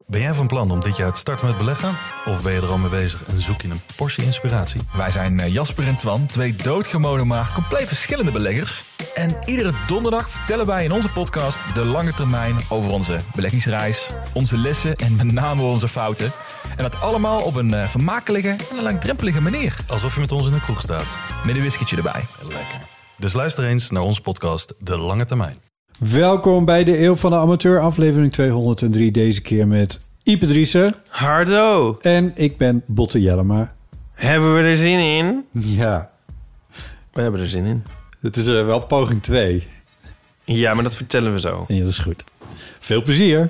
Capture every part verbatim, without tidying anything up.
Ben jij van plan om dit jaar te starten met beleggen? Of ben je er al mee bezig en zoek je een portie inspiratie? Wij zijn Jasper en Twan, twee doodgewone maar compleet verschillende beleggers. En iedere donderdag vertellen wij in onze podcast de lange termijn over onze beleggingsreis, onze lessen en met name onze fouten. En dat allemaal op een uh, vermakelijke en een langdrempelige manier. Alsof je met ons in een kroeg staat. Met een whiskietje erbij. Lekker. Dus luister eens naar onze podcast De Lange Termijn. Welkom bij de Eeuw van de Amateur, aflevering tweehonderddrie. Deze keer met Ipe Driessen. Hardo. En ik ben Botte Jellema. Hebben we er zin in? Ja. We hebben er zin in. Het is uh, wel poging twee. Ja, maar dat vertellen we zo. Ja, dat is goed. Veel plezier.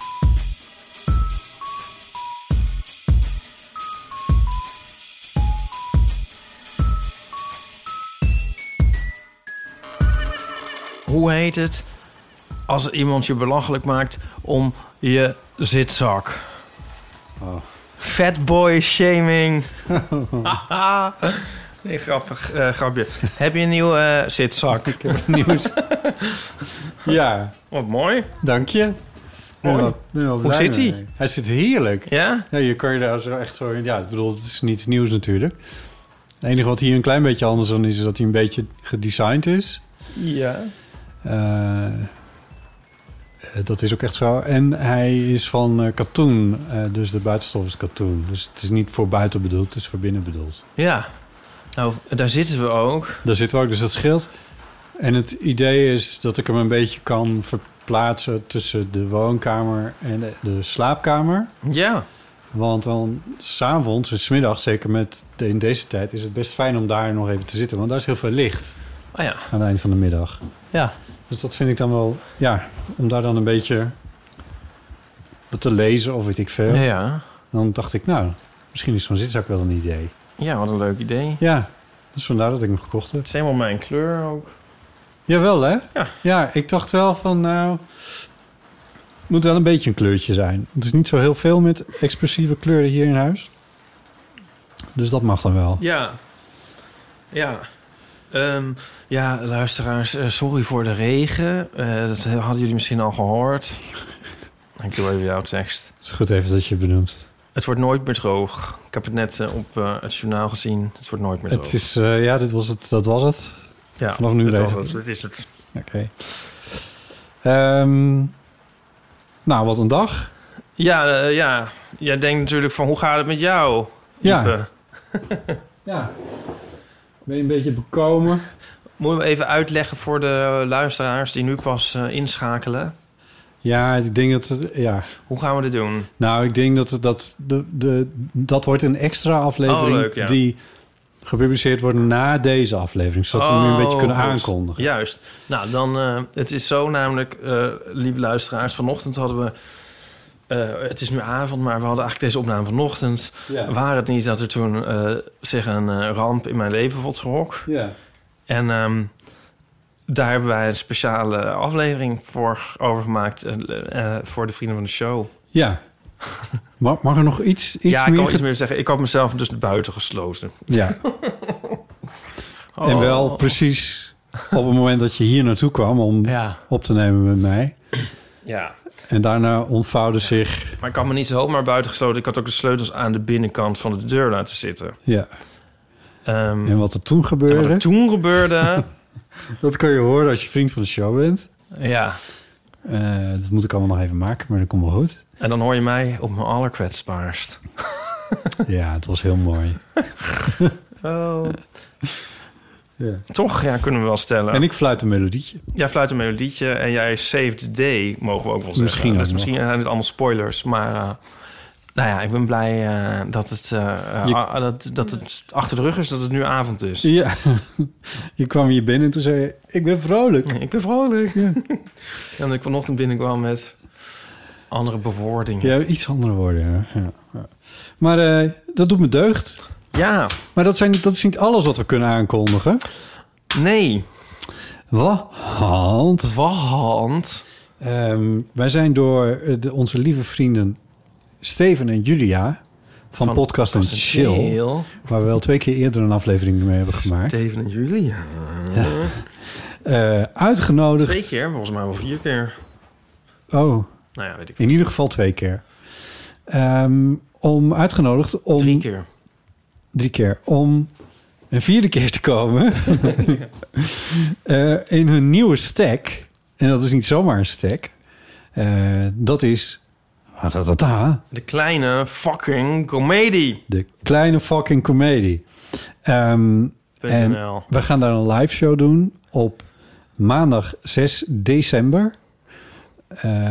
Hoe heet het als iemand je belachelijk maakt om je zitzak? Oh. Fatboy shaming. Nee, grappig uh, grapje. Heb je een nieuwe uh, zitzak? Ik heb nieuws. Ja. Wat mooi. Dank je. Mooi. Ben wel, ben wel Hoe zit hij? Hij zit heerlijk. Ja? Ja, je kan je daar zo echt zo... Ja, ik bedoel, het is niets nieuws natuurlijk. Het enige wat hier een klein beetje anders dan is, is dat hij een beetje gedesigned is. Ja. Uh, dat is ook echt zo. En hij is van uh, katoen. Uh, dus de buitenstof is katoen. Dus het is niet voor buiten bedoeld, het is voor binnen bedoeld. Ja. Nou, daar zitten we ook. Daar zitten we ook, dus dat scheelt. En het idee is dat ik hem een beetje kan verplaatsen tussen de woonkamer en de, de slaapkamer. Ja. Want dan 's avonds en 's middags, zeker met de, in deze tijd, is het best fijn om daar nog even te zitten. Want daar is heel veel licht. Oh ja. Aan het einde van de middag. Ja. Dus dat vind ik dan wel... Ja, om daar dan een beetje wat te lezen of weet ik veel. Ja, ja. Dan dacht ik, nou, misschien is zo'n zitzak wel een idee. Ja, wat een leuk idee. Ja, dus vandaar dat ik hem gekocht heb. Het is helemaal mijn kleur ook. Jawel, hè? Ja. Ja, ik dacht wel van, nou... Het moet wel een beetje een kleurtje zijn. Het is niet zo heel veel met expressieve kleuren hier in huis. Dus dat mag dan wel. Ja. Ja. Um, ja, luisteraars, uh, sorry voor de regen. Uh, dat hadden jullie misschien al gehoord. Ik doe even jouw tekst. Het is goed even dat je het benoemt. Het wordt nooit meer droog. Ik heb het net uh, op uh, het journaal gezien. Het wordt nooit meer droog. Het is, uh, ja, dit was het, dat was het. Ja, vanaf nu dat regen. was het. Dit is het. Oké. Okay. Um, nou, wat een dag. Ja, uh, ja, jij denkt natuurlijk van, hoe gaat het met jou? Ja. Ja. Ben je een beetje bekomen? Moeten we even uitleggen voor de luisteraars die nu pas uh, inschakelen? Ja, ik denk dat het... Ja. Hoe gaan we dit doen? Nou, ik denk dat het, dat, de, de, dat wordt een extra aflevering... Oh, leuk, ja. Die gepubliceerd wordt na deze aflevering. Zodat oh, we nu een beetje kunnen goed. aankondigen. Juist. Nou, dan... Uh, het is zo namelijk, uh, lieve luisteraars... Vanochtend hadden we... Uh, het is nu avond, maar we hadden eigenlijk deze opname vanochtend. Ja. Waar het niet dat er toen uh, zich een uh, ramp in mijn leven voltrok. Ja. En um, daar hebben wij een speciale aflevering voor overgemaakt... Uh, uh, voor de vrienden van de show. Ja. Mag, mag er nog iets, iets ja, meer... ik kan iets meer zeggen. Ik had mezelf dus buiten gesloten. Ja. Oh. En wel precies op het moment dat je hier naartoe kwam... om ja. op te nemen met mij. Ja. En daarna ontvouwde zich... Maar ik had me niet zomaar buiten gesloten. Ik had ook de sleutels aan de binnenkant van de deur laten zitten. Ja. Um, en wat er toen gebeurde... En wat er toen gebeurde... dat kan je horen als je vriend van de show bent. Ja. Uh, dat moet ik allemaal nog even maken, maar dat komt wel goed. En dan hoor je mij op mijn allerkwetsbaarst. Ja, het was heel mooi. Oh... Ja. Toch, ja, kunnen we wel stellen. En ik fluit een melodietje. Jij fluit een melodietje en jij save the day, mogen we ook wel zeggen. Misschien dus ook misschien nog. zijn het allemaal spoilers, maar... Uh, nou ja, ik ben blij uh, dat, het, uh, je... uh, dat, dat het achter de rug is, dat het nu avond is. Ja, je kwam hier binnen en toen zei je... Ik ben vrolijk. Ik ben vrolijk. Ja. En ik vanochtend binnenkwam met andere bewoordingen. Ja, iets andere woorden, ja. ja, ja. Maar uh, dat doet me deugd. Ja. Maar dat, zijn, dat is niet alles wat we kunnen aankondigen. Nee. Want... Want... Um, wij zijn door de, onze lieve vrienden Steven en Julia... van, van Podcast en Chill, Chill... waar we wel twee keer eerder een aflevering mee hebben gemaakt. Steven en Julia. Ja. Uh, uitgenodigd... Twee keer, volgens mij wel vier keer. Oh. Nou ja, weet ik. In ieder geval twee keer. Um, om uitgenodigd om... Drie keer. Drie keer. Om een vierde keer te komen. uh, in hun nieuwe stack. En dat is niet zomaar een stack. Uh, dat is... De kleine fucking comedie. De kleine fucking comedie. Um, en we gaan daar een live show doen op maandag zes december. Uh,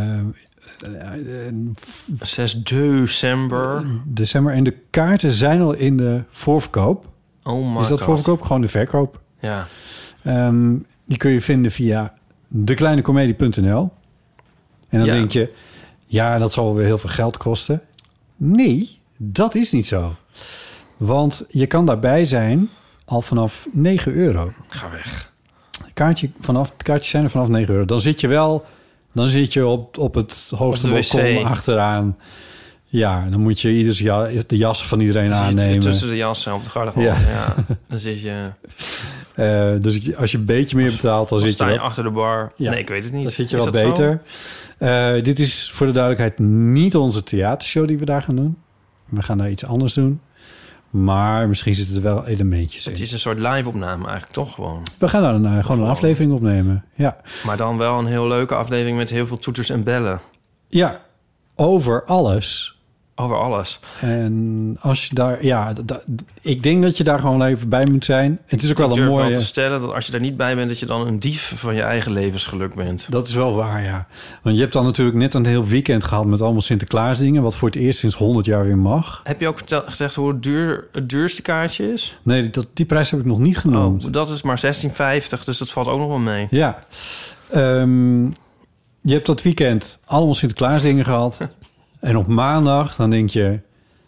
zes december. December. En de kaarten zijn al in de voorverkoop. Oh my Is dat God. voorverkoop? Gewoon de verkoop. Ja. Um, die kun je vinden via dekleinecomedie punt n l. En dan Ja. denk je... Ja, dat zal weer heel veel geld kosten. Nee, dat is niet zo. Want je kan daarbij zijn al vanaf negen euro. Ga weg. Kaartje vanaf, kaartjes zijn er vanaf negen euro. Dan zit je wel... Dan zit je op, op het hoogste Op de balkon wc. achteraan. Ja, dan moet je ieders ja, de jas van iedereen Dan zit je aannemen. tussen de jassen op de garderobe. Ja. Ja. Dan zit je... Uh, dus als je een beetje meer betaalt, dan, Dan zit sta je je wel, achter de bar. Ja. Nee, ik weet het niet. dan zit je Is wel dat zo? beter. Uh, dit is voor de duidelijkheid niet onze theatershow die we daar gaan doen. We gaan daar iets anders doen. Maar misschien zitten er wel elementjes Het in. is een soort live-opname eigenlijk, toch gewoon? We gaan daar een, uh, gewoon een Gewoon. aflevering opnemen. Ja. Maar dan wel een heel leuke aflevering met heel veel toeters en bellen. ja, over alles. Over alles. En als je daar... Ja, d- d- ik denk dat je daar gewoon even bij moet zijn. Het is ook wel Ik een durf mooie... wel te stellen dat als je daar niet bij bent... dat je dan een dief van je eigen levensgeluk bent. Dat is wel waar, ja. Want je hebt dan natuurlijk net een heel weekend gehad... met allemaal Sinterklaas dingen... wat voor het eerst sinds honderd jaar weer mag. Heb je ook vertel- gezegd hoe duur het duurste kaartje is? Nee, dat, die prijs heb ik nog niet genoemd. Oh, dat is maar zestien vijftig, dus dat valt ook nog wel mee. Ja. Um, je hebt dat weekend allemaal Sinterklaas dingen gehad. En op maandag, dan denk je...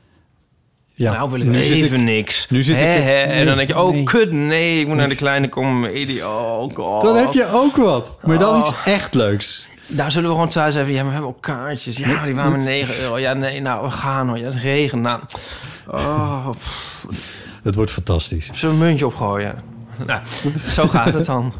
Ja, nou wil ik nu zit even ik- niks. nu zit Hè, ik- hè, nee, en dan denk je, oh nee. kut, nee, ik moet naar de kleine comedie. Oh god. Dan heb je ook wat. Maar dan Oh. iets echt leuks. Daar zullen we gewoon thuis even... Ja, maar we hebben ook kaartjes. Ja, maar die waren maar negen euro. Ja, nee, nou, we gaan hoor. Ja, het regent. Nou, oh, pff, Het wordt fantastisch. zullen we een muntje opgooien? Nou, zo gaat het dan.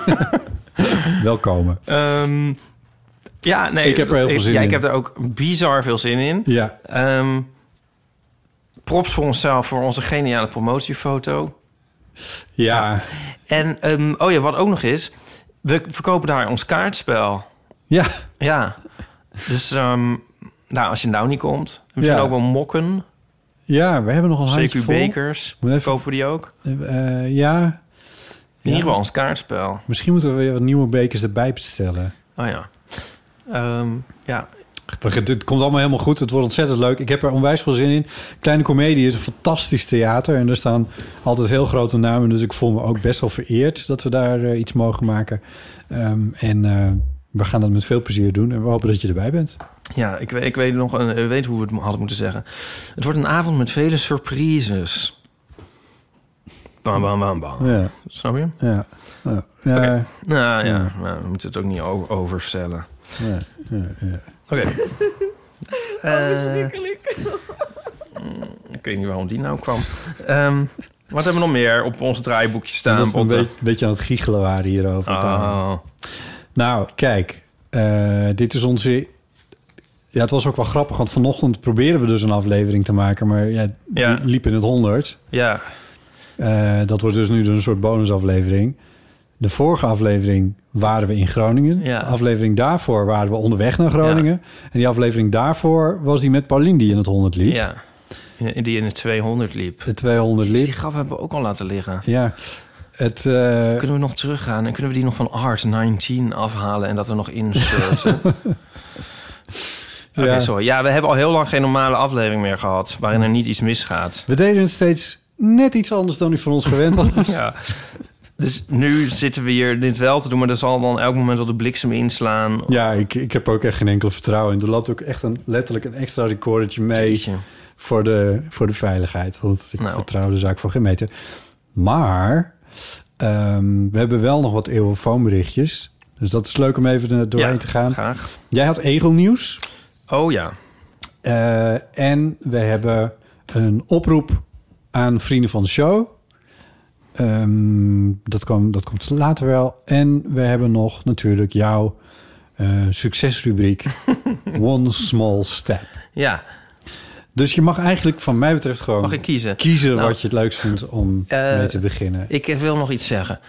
Welkom. Ehm, ja, nee. Ik heb er heel veel zin ja, in. ik heb er ook bizar veel zin in. Ja. Ehm, props voor onszelf voor onze geniale promotiefoto. Ja. En, ehm, oh ja, wat ook nog is... We verkopen daar ons kaartspel. Ja. Ja. Dus, ehm, nou, als je nou niet komt... Misschien Ja. ook wel mokken. Ja, we hebben nog een C handje Q vol. bekers. Moet even- Kopen we die ook? Uh, ja. In Ja. ieder geval ons kaartspel. Misschien moeten we weer wat nieuwe bekers erbij bestellen. Oh ja. Ehm, ja. Het komt allemaal helemaal goed. Het wordt ontzettend leuk. Ik heb er onwijs veel zin in. Kleine Comedie is een fantastisch theater. En er staan altijd heel grote namen. Dus ik voel me ook best wel vereerd dat we daar uh, iets mogen maken. Um, en uh, we gaan dat met veel plezier doen. En we hopen dat je erbij bent. Ja, ik, weet- ik weet nog een, ik weet hoe we het hadden moeten zeggen. Het wordt een avond met vele surprises. Bam, bam, bam, bam. Ja, Snap je? ja. ja. ja. Oké. Nou ja, Ja. nou, we moeten het ook niet o- overstellen. ja, ja, ja. Oké. Eh, mm, ik weet niet waarom die nou kwam. Ehm, wat hebben we nog meer op ons draaiboekje staan? Dat we een Botte? beetje, een beetje aan het giechelen waren hierover. Oh. Nou, kijk. Uh, dit is onze... Ja, het was ook wel grappig, want vanochtend proberen we dus een aflevering te maken, maar ja, Ja. die liep in het honderd. Ja, Uh, dat wordt dus nu een soort bonusaflevering. De vorige aflevering waren we in Groningen. Ja. De aflevering daarvoor waren we onderweg naar Groningen. En die aflevering daarvoor was die met Paulien die in het honderd liep. ja. In- Die in de tweehonderd liep. De tweehonderd Dus die liep. grap hebben we ook al laten liggen. Ja. Het, uh, Kunnen we nog teruggaan en kunnen we die nog van Art negentien afhalen en dat er nog inserten? Oké, Ja. sorry. Ja, we hebben al heel lang geen normale aflevering meer gehad waarin er niet iets misgaat. we deden het steeds net iets anders dan u van ons gewend was. Ja. Dus nu zitten we hier dit wel te doen, maar er zal dan elk moment wel de bliksem inslaan. Ja, ik, ik heb er ook echt geen enkel vertrouwen in. Er loopt ook echt een, letterlijk een extra recordertje mee Jeetje. voor de, voor de veiligheid. Want ik Nou. vertrouw de zaak voor geen meter. Maar um, we hebben wel nog wat eeuwenfoonberichtjes. Dus dat is leuk om even er doorheen Ja, te gaan. graag. Jij had egelnieuws. Oh ja. Uh, en we hebben een oproep aan vrienden van de show. Um, dat, kwam, dat komt later wel. En we hebben nog natuurlijk jouw uh, succesrubriek One Small Step. Ja. Dus je mag eigenlijk, van mij betreft, gewoon Mag ik kiezen? kiezen Nou, wat je het leukst vindt om uh, mee te beginnen. Ik wil nog iets zeggen.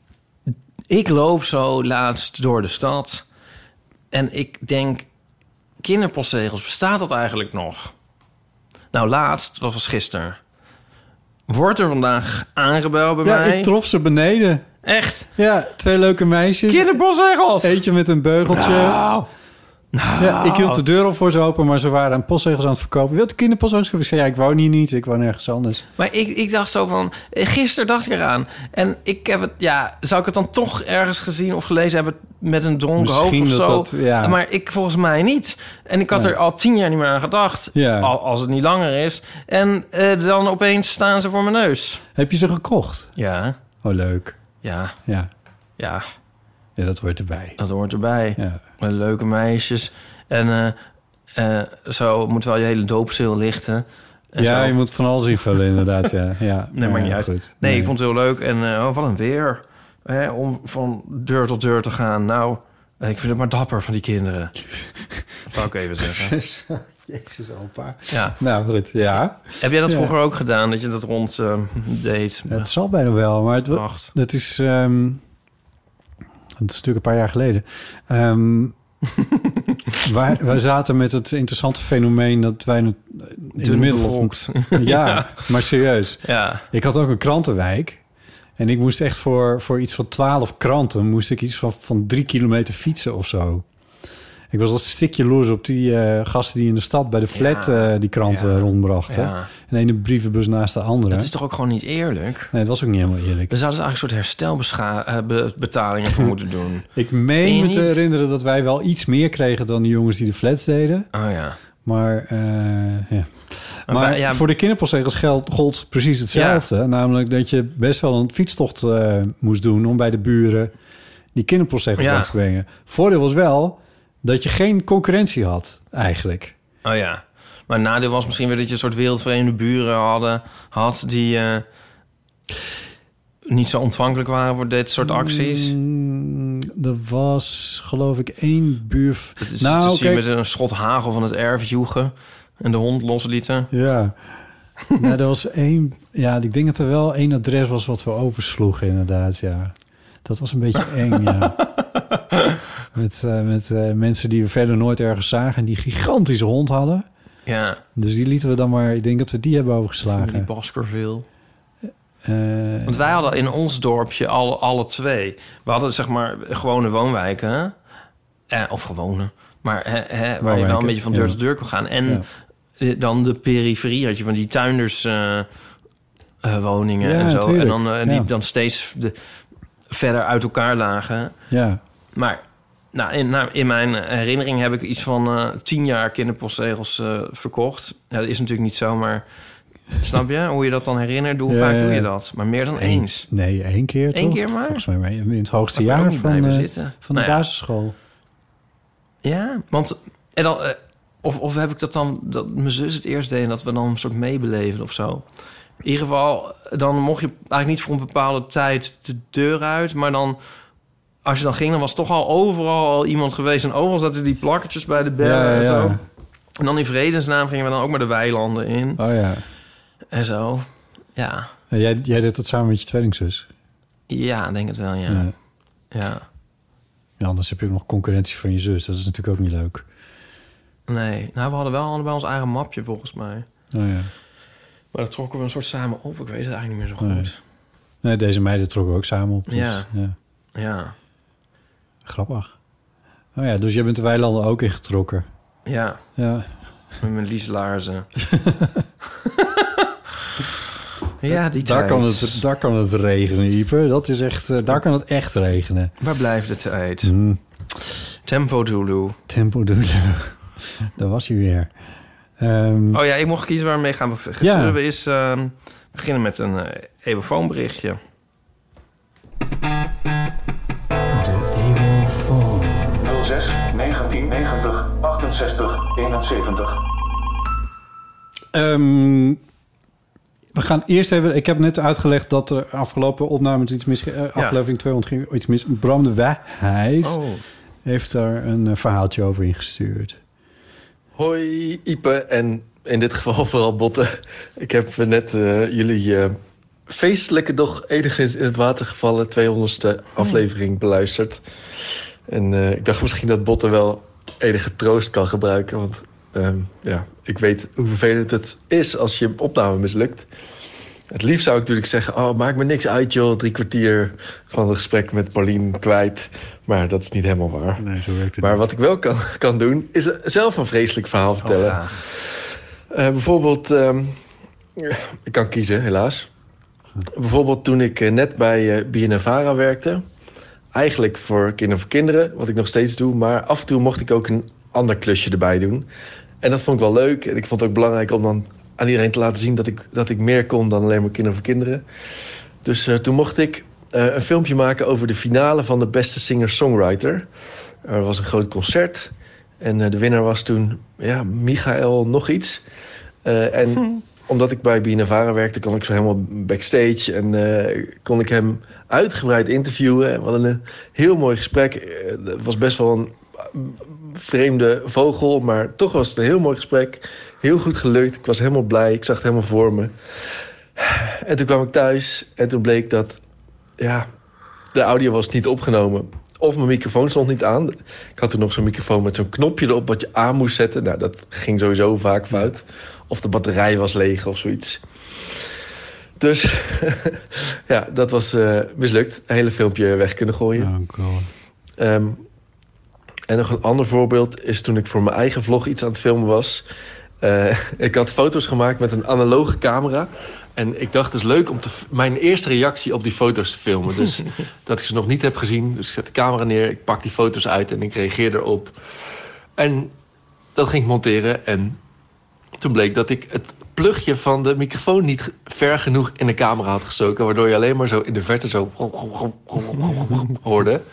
Ik loop zo laatst door de stad en ik denk, kinderpostzegels, bestaat dat eigenlijk nog? Nou, laatst, dat was gisteren. Wordt er vandaag aangebeld bij ja, mij? ik trof ze beneden. Echt? Ja, twee leuke meisjes. Kinderpostzegels! Eentje met een beugeltje. Nou, nou. Ja, ik hield de deur al voor ze open, maar ze waren aan postzegels aan het verkopen. Wilt u kinderpostzegels? Ik zei, ja, ik woon hier niet. Ik woon ergens anders. Maar ik, ik dacht zo van... Gisteren dacht ik eraan. En ik heb het... Ja, zou ik het dan toch ergens gezien of gelezen hebben met een dronken Misschien hoofd of dat zo? dat, ja. Maar ik volgens mij niet. En ik had Ja. er al tien jaar niet meer aan gedacht. Ja. Al, als het niet langer is. En uh, dan opeens staan ze voor mijn neus. Heb je ze gekocht? Ja, Oh, leuk. ja, Ja, ja. ja dat hoort erbij. Dat hoort erbij. Ja. Leuke meisjes. En uh, uh, zo moet wel je hele doopzeel lichten. En Ja, zo. je moet van alles invullen, inderdaad. Ja. Ja. Nee, maakt ja, niet uit. goed. Nee, ik vond het heel leuk. En uh, oh, wat een weer. Hè, om van deur tot deur te gaan. Nou, ik vind het maar dapper van die kinderen. Dat zou ik even zeggen. Jezus, opa. Ja. Nou, goed, ja. Heb jij dat Ja. vroeger ook gedaan? Dat je dat rond uh, deed? Het zal bijna wel, maar het, wa- Wacht. het is... Um, het is natuurlijk een paar jaar geleden. Um, wij, wij zaten met het interessante fenomeen dat wij in de Dun middel... bevolkt. Ja, ja, maar serieus. Ja. Ik had ook een krantenwijk. En ik moest echt voor, voor iets van twaalf kranten... moest ik iets van, van drie kilometer fietsen of zo. Ik was wat stikje loers op die uh, gasten die in de stad bij de flat Ja. uh, die kranten Ja. rondbrachten. Ja. En de ene brievenbus naast de andere. Dat is toch ook gewoon niet eerlijk? Nee, het was ook niet helemaal eerlijk. Daar zouden ze eigenlijk een soort herstelbetalingen voor moeten doen. Ik Meen meen je me te niet? herinneren dat wij wel iets meer kregen... dan de jongens die de flats deden. Oh ja. Maar, uh, ja. Maar maar wij- ja, voor de kinderpostzegels geldt gold precies hetzelfde. Namelijk dat je best wel een fietstocht uh, moest doen... om bij de buren die kinderpostzegels Ja. langs te brengen. Voordeel was wel dat je geen concurrentie had, eigenlijk. Oh ja. Maar het nadeel was misschien weer dat je een soort wereldvreemde buren hadden, had... die uh, niet zo ontvankelijk waren voor dit soort acties. Mm, er was, geloof ik, één buur... Het is nou, te zien kijk, met een schot hagel van het erf joegen en de hond loslieten. ja. nou, er was één... Ja, ik denk dat er wel één adres was wat we oversloegen, inderdaad, ja. Dat was een beetje eng, ja. Met, uh, met uh, mensen die we verder nooit ergens zagen... en die gigantische hond hadden. Ja, Dus die lieten we dan maar... Ik denk dat we die hebben die overgeslagen. Baskerville. Uh, Want wij hadden in ons dorpje alle, alle twee. We hadden zeg maar gewone woonwijken. Hè? Eh, of gewone. Maar hè, hè, waar je wel Woonwijken, een beetje van deur ja. tot deur kon gaan. En Ja. eh, dan de periferie had je van die tuinders uh, uh, woningen Ja, en zo. tuurlijk. En dan, uh, die Ja. dan steeds de, verder uit elkaar lagen. ja. Maar nou, in, nou, in mijn herinnering heb ik iets van uh, tien jaar kinderpostzegels uh, verkocht. Ja, dat is natuurlijk niet zo, maar snap je hoe je dat dan herinnert? Hoe Ja, vaak ja, doe je ja. dat? Maar meer dan Eén- eens. Nee, één keer Eén toch? keer maar? Volgens mij maar in het hoogste Had ik ook jaar niet van, blijven uh, zitten. van de Nou ja. basisschool. Ja, want en dan, uh, of, of heb ik dat dan dat mijn zus het eerst deed en dat we dan een soort meebeleven of zo. In ieder geval, dan mocht je eigenlijk niet voor een bepaalde tijd de deur uit, maar dan als je dan ging, dan was toch al overal al iemand geweest en overal zaten die plakkertjes bij de bellen Ja, ja, en zo. ja. En dan in vredesnaam gingen we dan ook maar de weilanden in Oh ja. en zo. Ja, En jij, jij deed dat samen met je tweelingzus. ja, ik denk het wel, ja. Ja. Ja. Ja, anders heb je ook nog concurrentie van je zus. Dat is natuurlijk ook niet leuk. Nee, nou, we hadden wel allebei ons eigen mapje volgens mij. Oh ja. Maar dat trokken we een soort samen op. Ik weet het eigenlijk niet meer zo Nee. goed. Nee, deze meiden trokken ook samen op. Dus, Ja. ja. Ja, Grappig. Oh ja, dus jij bent de weilanden ook ingetrokken. ja. Ja. Met mijn lieslaarzen. ja, die Daar tijd. kan, het, daar kan het regenen, Ieper. Dat is echt, uh, daar kan het echt regenen. Waar blijft de tijd? Mm. Tempo Dulu. Tempo Dulu. Daar was hij weer. Um, Oh ja, ik mocht kiezen waar we mee gaan beginnen. Ja. Zullen we eens uh, beginnen met een uh, evofoonberichtje? nul zes negentien negentig achtenzestig eenenzeventig. Um, we gaan eerst even... Ik heb net uitgelegd dat er afgelopen opnames iets mis... Uh, aflevering tweehonderd ging iets mis. Bram de Wijs Oh. heeft daar een uh, verhaaltje over ingestuurd. Hoi Ipe en in dit geval vooral Botte. Ik heb net uh, jullie uh, feestelijke, doch enigszins in het water gevallen tweehonderdste aflevering beluisterd. En uh, ik dacht misschien dat Botte wel enige troost kan gebruiken. Want um, ja, ik weet hoe vervelend het is als je opname mislukt. Het liefst zou ik natuurlijk zeggen, oh, maakt me niks uit joh, drie kwartier van het gesprek met Paulien kwijt. Maar dat is niet helemaal waar. Nee, zo werkt het maar niet. wat ik wel kan, kan doen, is zelf een vreselijk verhaal vertellen. Oh, uh, bijvoorbeeld, um, ik kan kiezen helaas. Bijvoorbeeld toen ik uh, net bij uh, B N N Vara werkte. Eigenlijk voor Kinderen voor Kinderen, wat ik nog steeds doe. Maar af en toe mocht ik ook een ander klusje erbij doen. En dat vond ik wel leuk. En ik vond het ook belangrijk om dan aan iedereen te laten zien dat ik, dat ik meer kon dan alleen maar Kinderen voor Kinderen. Dus uh, toen mocht ik uh, een filmpje maken over de finale van de beste singer-songwriter. Er was een groot concert. En uh, de winnaar was toen ja, Michael nog iets. Uh, en hm. omdat ik bij B N N Vara werkte, kon ik zo helemaal backstage. En uh, kon ik hem uitgebreid interviewen. We hadden een heel mooi gesprek. Uh, het was best wel een vreemde vogel, maar toch was het een heel mooi gesprek. Heel goed gelukt. Ik was helemaal blij. Ik zag het helemaal voor me. En toen kwam ik thuis en toen bleek dat ja, de audio was niet opgenomen. Of mijn microfoon stond niet aan. Ik had toen nog zo'n microfoon met zo'n knopje erop wat je aan moest zetten. Nou, dat ging sowieso vaak fout. Of de batterij was leeg of zoiets. Dus ja, dat was uh, mislukt. Een hele filmpje weg kunnen gooien. Oh god. Um, en nog een ander voorbeeld is toen ik voor mijn eigen vlog iets aan het filmen was. Uh, ik had foto's gemaakt met een analoge camera. En ik dacht, het is leuk om te f- mijn eerste reactie op die foto's te filmen. Dus dat ik ze nog niet heb gezien. Dus ik zet de camera neer, ik pak die foto's uit en ik reageer erop. En dat ging ik monteren. En toen bleek dat ik het plugje van de microfoon niet ver genoeg in de camera had gestoken. Waardoor je alleen maar zo in de verte zo hoorde.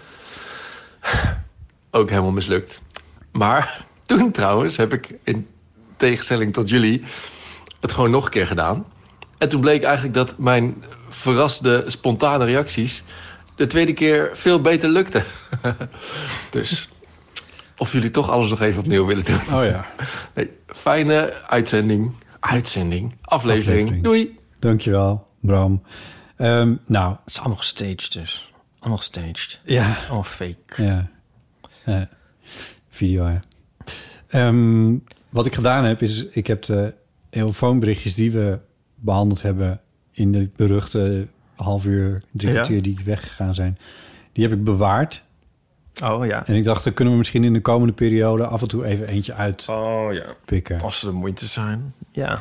Ook helemaal mislukt. Maar toen trouwens heb ik in tegenstelling tot jullie het gewoon nog een keer gedaan. En toen bleek eigenlijk dat mijn verrassende, spontane reacties de tweede keer veel beter lukten. Dus of jullie toch alles nog even opnieuw willen doen. Oh ja. Nee, fijne uitzending. Uitzending. Aflevering. Aflevering. Doei. Dankjewel, Bram. Um, nou. Het is allemaal gestaged dus. Allemaal gestaged. Ja. Allemaal fake. Ja. Uh, video, ja. Um, wat ik gedaan heb, is ik heb de telefoonberichtjes die we behandeld hebben in de beruchte half uur, drie kwartier ja. die weggegaan zijn, die heb ik bewaard. Oh ja. En ik dacht, dan kunnen we misschien in de komende periode af en toe even eentje uit oh, ja. pikken. Als ze de moeite zijn. Ja.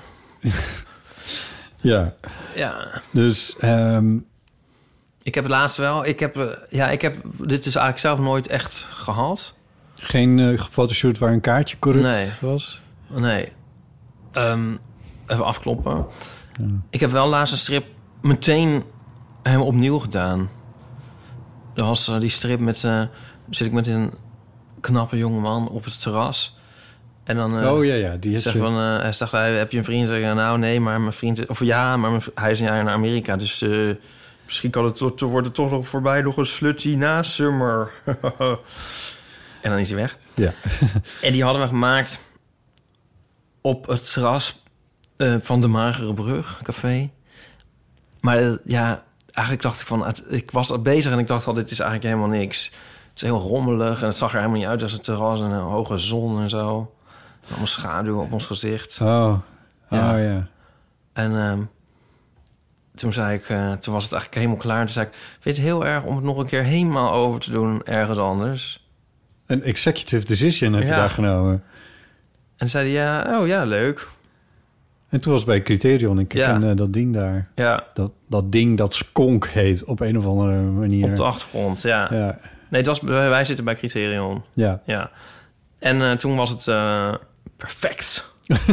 ja. Ja. Dus um, ik heb het laatst wel. Ik heb, ja, ik heb dit is eigenlijk zelf nooit echt gehad. Geen uh, fotoshoot waar een kaartje corrupt nee. was? Nee. Um, even afkloppen. Ja. Ik heb wel laatst een strip meteen helemaal opnieuw gedaan. Er was uh, die strip met... Uh, zit ik met een knappe jongeman op het terras. En dan... Uh, oh ja, ja. Die zeg je... van, uh, hij zegt, heb je een vriend? Zeg ik, nou nee, maar mijn vriend... Of ja, maar mijn, hij is een jaar naar Amerika. Dus uh, misschien kan het to- wordt het toch nog voorbij nog een slutty na summer. En dan is hij weg. Ja. En die hadden we gemaakt op het terras uh, van de Magere Brug, café. Maar uh, ja, eigenlijk dacht ik van... Het, ik was bezig en ik dacht al, dit is eigenlijk helemaal niks. Het is heel rommelig en het zag er helemaal niet uit als een terras... en een hoge zon en zo. Allemaal schaduw op ons gezicht. Oh, ja. oh ja. En um, toen zei ik... Uh, toen was het eigenlijk helemaal klaar. Toen zei ik, vind je het heel erg om het nog een keer helemaal over te doen... ergens anders... Een executive decision heb je ja. daar genomen. En zei hij, ja, oh ja, leuk. En toen was het bij Criterion. Ik ja. ken uh, dat ding daar. Ja. Dat, dat ding dat Skonk heet op een of andere manier. Op de achtergrond, ja. ja. Nee, dat was, wij zitten bij Criterion. Ja. ja. En uh, toen was het uh, perfect.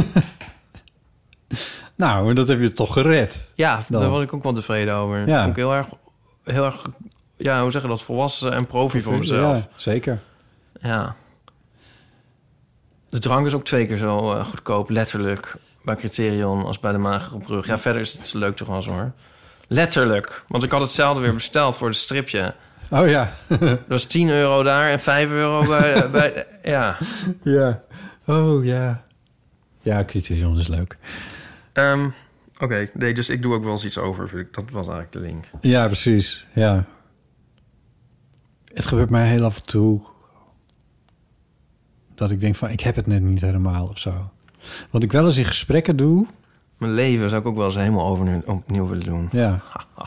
Nou, dat heb je toch gered. Ja, dan. Daar was ik ook wel tevreden over. Ja. Vond ik heel erg, heel erg, ja, hoe zeg je dat, volwassen en profi voor mezelf. Ja, zeker. Ja. De drank is ook twee keer zo uh, goedkoop, letterlijk, bij Criterion als bij de Magere Brug. Ja, verder is het leuk toch wel zo, hoor. Letterlijk. Want ik had hetzelfde weer besteld voor de stripje. Oh ja. Dat was tien euro daar en vijf euro bij... bij ja. Ja. Oh ja. Ja, Criterion is leuk. Um, Oké, okay, nee, dus ik doe ook wel eens iets over. Dat was eigenlijk de link. Ja, precies. Ja. Het gebeurt mij heel af en toe dat ik denk van, ik heb het net niet helemaal of zo. Wat ik wel eens in gesprekken doe... Mijn leven zou ik ook wel eens helemaal over, opnieuw willen doen. Ja.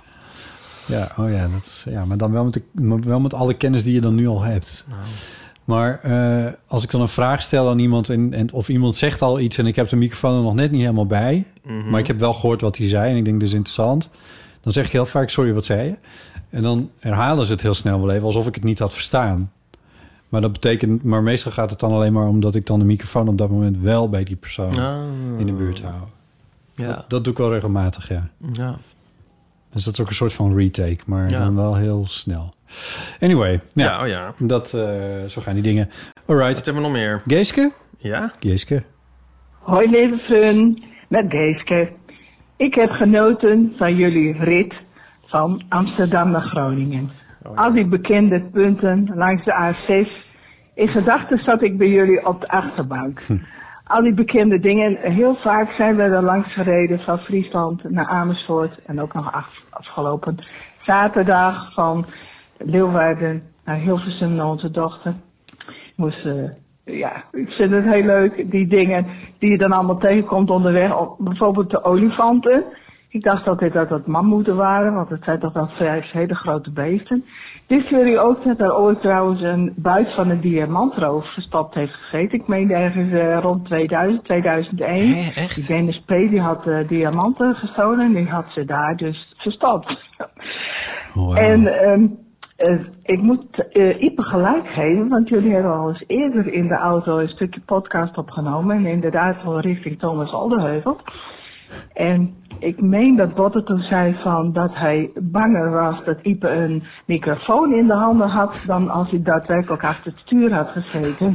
Ja, oh ja, dat is, ja, maar dan wel met, de, wel met alle kennis die je dan nu al hebt. Nou. Maar uh, als ik dan een vraag stel aan iemand... En, en, of iemand zegt al iets en ik heb de microfoon er nog net niet helemaal bij... Mm-hmm. maar ik heb wel gehoord wat hij zei en ik denk, dit is interessant... dan zeg ik heel vaak, sorry, wat zei je? En dan herhalen ze het heel snel wel even... alsof ik het niet had verstaan. Maar dat betekent... maar meestal gaat het dan alleen maar omdat ik dan de microfoon... op dat moment wel bij die persoon oh. in de buurt hou. Ja. Dat, dat doe ik wel regelmatig, ja. Ja. Dus dat is ook een soort van retake, maar ja. dan wel heel snel. Anyway, ja, ja, oh ja. Dat, uh, zo gaan die dingen. Alright. Wat hebben we nog meer? Geeske? Ja? Geeske. Hoi lieve vriend, met Geeske. Ik heb genoten van jullie rit van Amsterdam naar Groningen. Oh, ja. Al die bekende punten langs de A zes. In gedachten zat ik bij jullie op de achterbank. Hm. Al die bekende dingen. Heel vaak zijn we er langs gereden van Friesland naar Amersfoort. En ook nog af, afgelopen zaterdag van Leeuwarden naar Hilversum naar onze dochter. Moest, uh, ja, ik vind het heel leuk. Die dingen die je dan allemaal tegenkomt onderweg. Bijvoorbeeld de olifanten. Ik dacht altijd dat dat mammoeten waren, want het zijn toch wel vijf hele grote beesten. Wisten jullie ook dat er ooit trouwens een buit van een diamantroof verstopt heeft gegeten? Ik meen ergens uh, rond tweeduizend, tweeduizendéén. Hé, echt? Die Dennis P. die had uh, diamanten gestolen en die had ze daar dus verstopt. Wow. En um, uh, ik moet uh, Ipe gelijk geven, want jullie hebben al eens eerder in de auto een stukje podcast opgenomen. En inderdaad wel richting Thomas Oldeheuvel. En ik meen dat Botte toen zei van dat hij banger was dat Ipe een microfoon in de handen had dan als hij daadwerkelijk achter het stuur had gezeten.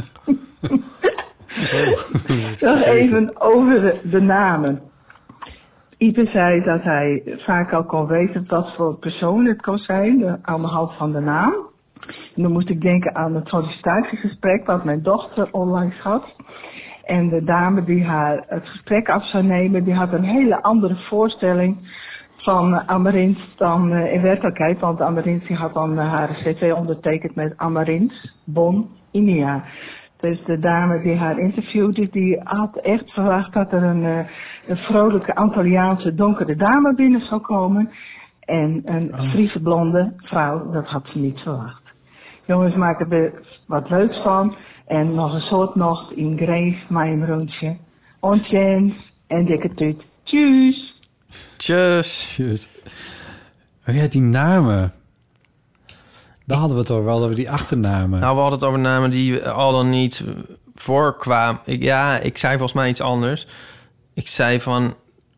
Nog even over de, de namen. Ipe zei dat hij vaak al kon weten wat voor persoon het kon zijn aan de hand van de naam. En dan moest ik denken aan het sollicitatiegesprek wat mijn dochter onlangs had. En de dame die haar het gesprek af zou nemen, die had een hele andere voorstelling van uh, Amarins dan uh, in werkelijkheid. Want Amarins die had dan uh, haar cv ondertekend met Amarins, Bon, Inia. Dus de dame die haar interviewde, die had echt verwacht dat er een, uh, een vrolijke Antilliaanse donkere dame binnen zou komen. En een oh. Friese blonde vrouw, dat had ze niet verwacht. Jongens, maken er wat leuks van. En nog een soort nog in Grace, mijn rondje. Ontjens en dikke tuut. Tjus. Tjus. Tjus. Oh ja, die namen. Daar hadden we het over, wel over die achternamen. Nou, we hadden het over namen die al dan niet voorkwamen. Ik, ja, ik zei volgens mij iets anders. Ik zei van...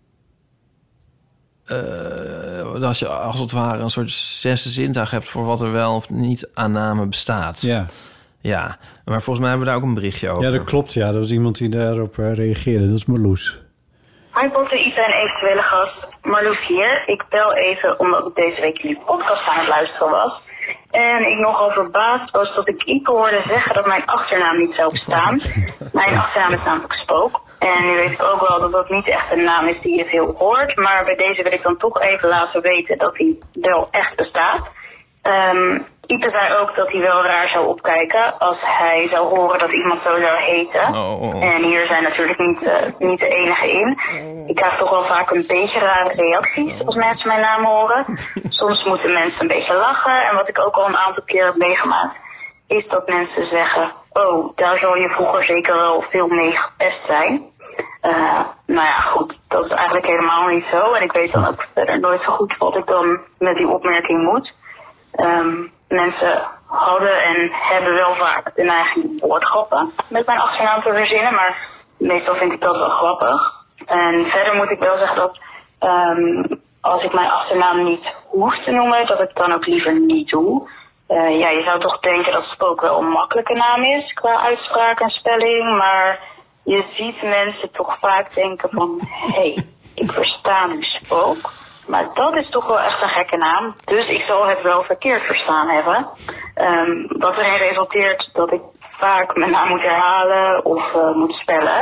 Uh, als je als het ware een soort zesde zintuig hebt voor wat er wel of niet aan namen bestaat. Ja. Ja, maar volgens mij hebben we daar ook een berichtje over. Ja, dat klopt. Ja, dat was iemand die daarop uh, reageerde. Dat is Marloes. Hi Botte, Ipe en eventuele gast. Marloes hier. Ik bel even omdat ik deze week jullie podcast aan het luisteren was. En ik nogal verbaasd was dat ik Ipe hoorde zeggen dat mijn achternaam niet zou bestaan. Mijn achternaam is namelijk Spook. En nu weet ik ook wel dat dat niet echt een naam is die je veel hoort. Maar bij deze wil ik dan toch even laten weten dat hij wel echt bestaat. Um, Ipe zei ook dat hij wel raar zou opkijken als hij zou horen dat iemand zo zou heten. Oh, oh, oh. En hier zijn natuurlijk niet, uh, niet de enige in. Ik krijg toch wel vaak een beetje rare reacties als mensen mijn naam horen. Soms moeten mensen een beetje lachen. En wat ik ook al een aantal keer heb meegemaakt, is dat mensen zeggen... oh, daar zal je vroeger zeker wel veel mee gepest zijn. Uh, nou ja, goed, dat is eigenlijk helemaal niet zo. En ik weet dan ook verder nooit zo goed wat ik dan met die opmerking moet. Um, mensen hadden en hebben wel vaak hun eigen woordgrappen met mijn achternaam te verzinnen, maar meestal vind ik dat wel grappig. En verder moet ik wel zeggen dat um, als ik mijn achternaam niet hoef te noemen, dat ik het dan ook liever niet doe. Uh, ja, je zou toch denken dat Spook wel een makkelijke naam is qua uitspraak en spelling, maar je ziet mensen toch vaak denken van, hé, hey, ik versta nu Spook. Maar dat is toch wel echt een gekke naam. Dus ik zal het wel verkeerd verstaan hebben. Um, wat erin resulteert dat ik vaak mijn naam moet herhalen of uh, moet spellen.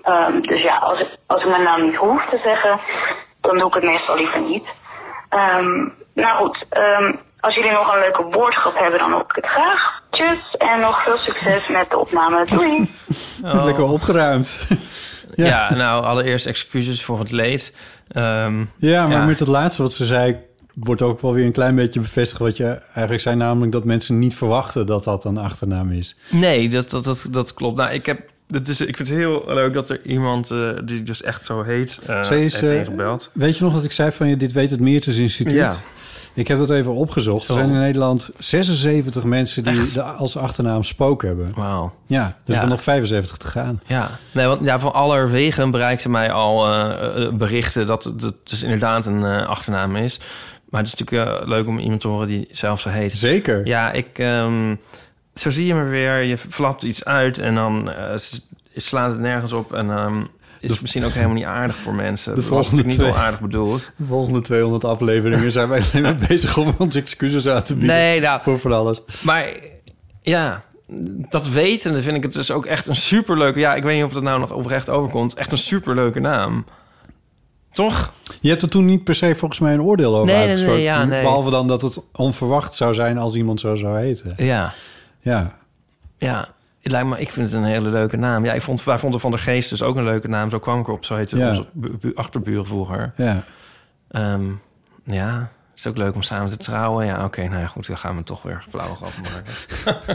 Um, dus ja, als ik, als ik mijn naam niet hoef te zeggen, dan doe ik het meestal liever niet. Um, nou goed, um, als jullie nog een leuke woordgrap hebben, dan hoor ik het graag. Tjus en nog veel succes met de opname. Doei! Oh. Lekker opgeruimd. ja. ja, nou, allereerst excuses voor het leed. Um, ja, maar ja. met het laatste wat ze zei, wordt ook wel weer een klein beetje bevestigd wat je eigenlijk zei, namelijk dat mensen niet verwachten dat dat een achternaam is. Nee, dat, dat, dat, dat klopt. Nou, ik heb... Het is, ik vind het heel leuk dat er iemand uh, die dus echt zo heet, uh, heeft uh, ingebeld. Weet je nog dat ik zei van je, dit weet het Meertens Instituut? Ja. Ik heb dat even opgezocht. Er zijn in Nederland zesenzeventig mensen die echt? de, als achternaam Spook hebben. Wauw. Ja, dus ja. er nog vijfenzeventig te gaan. Ja, nee, want ja, van allerwegen bereikten mij al uh, berichten dat het dus inderdaad een uh, achternaam is. Maar het is natuurlijk uh, leuk om iemand te horen die zelf zo heet. Zeker. Ja, ik... Um, zo zie je me weer. Je flapt iets uit en dan uh, slaat het nergens op. En um, is het misschien ook helemaal niet aardig voor mensen. De dat was volgende niet twee, wel aardig bedoeld. De volgende tweehonderd afleveringen zijn wij alleen maar bezig om ons excuses aan te bieden. Nee, nou, voor van alles. Maar ja, dat wetende vind ik het dus ook echt een superleuke... Ja, ik weet niet of het nou nog oprecht overkomt. Echt een superleuke naam. Toch? Je hebt er toen niet per se volgens mij een oordeel over nee, uitgesproken. Nee, nee, ja, nee. Behalve dan dat het onverwacht zou zijn als iemand zo zou heten. Ja. Ja. Ja. Het lijkt me, ik vind het een hele leuke naam. Ja, ik vond, wij vonden Van der Geest dus ook een leuke naam. Zo kwam ik erop. Zo heette ja. onze bu- bu- achterbuur vroeger. Ja. Um, ja, het is ook leuk om samen te trouwen. Ja, oké, okay, nou ja, goed. Dan gaan we toch weer flauwe grappen maken.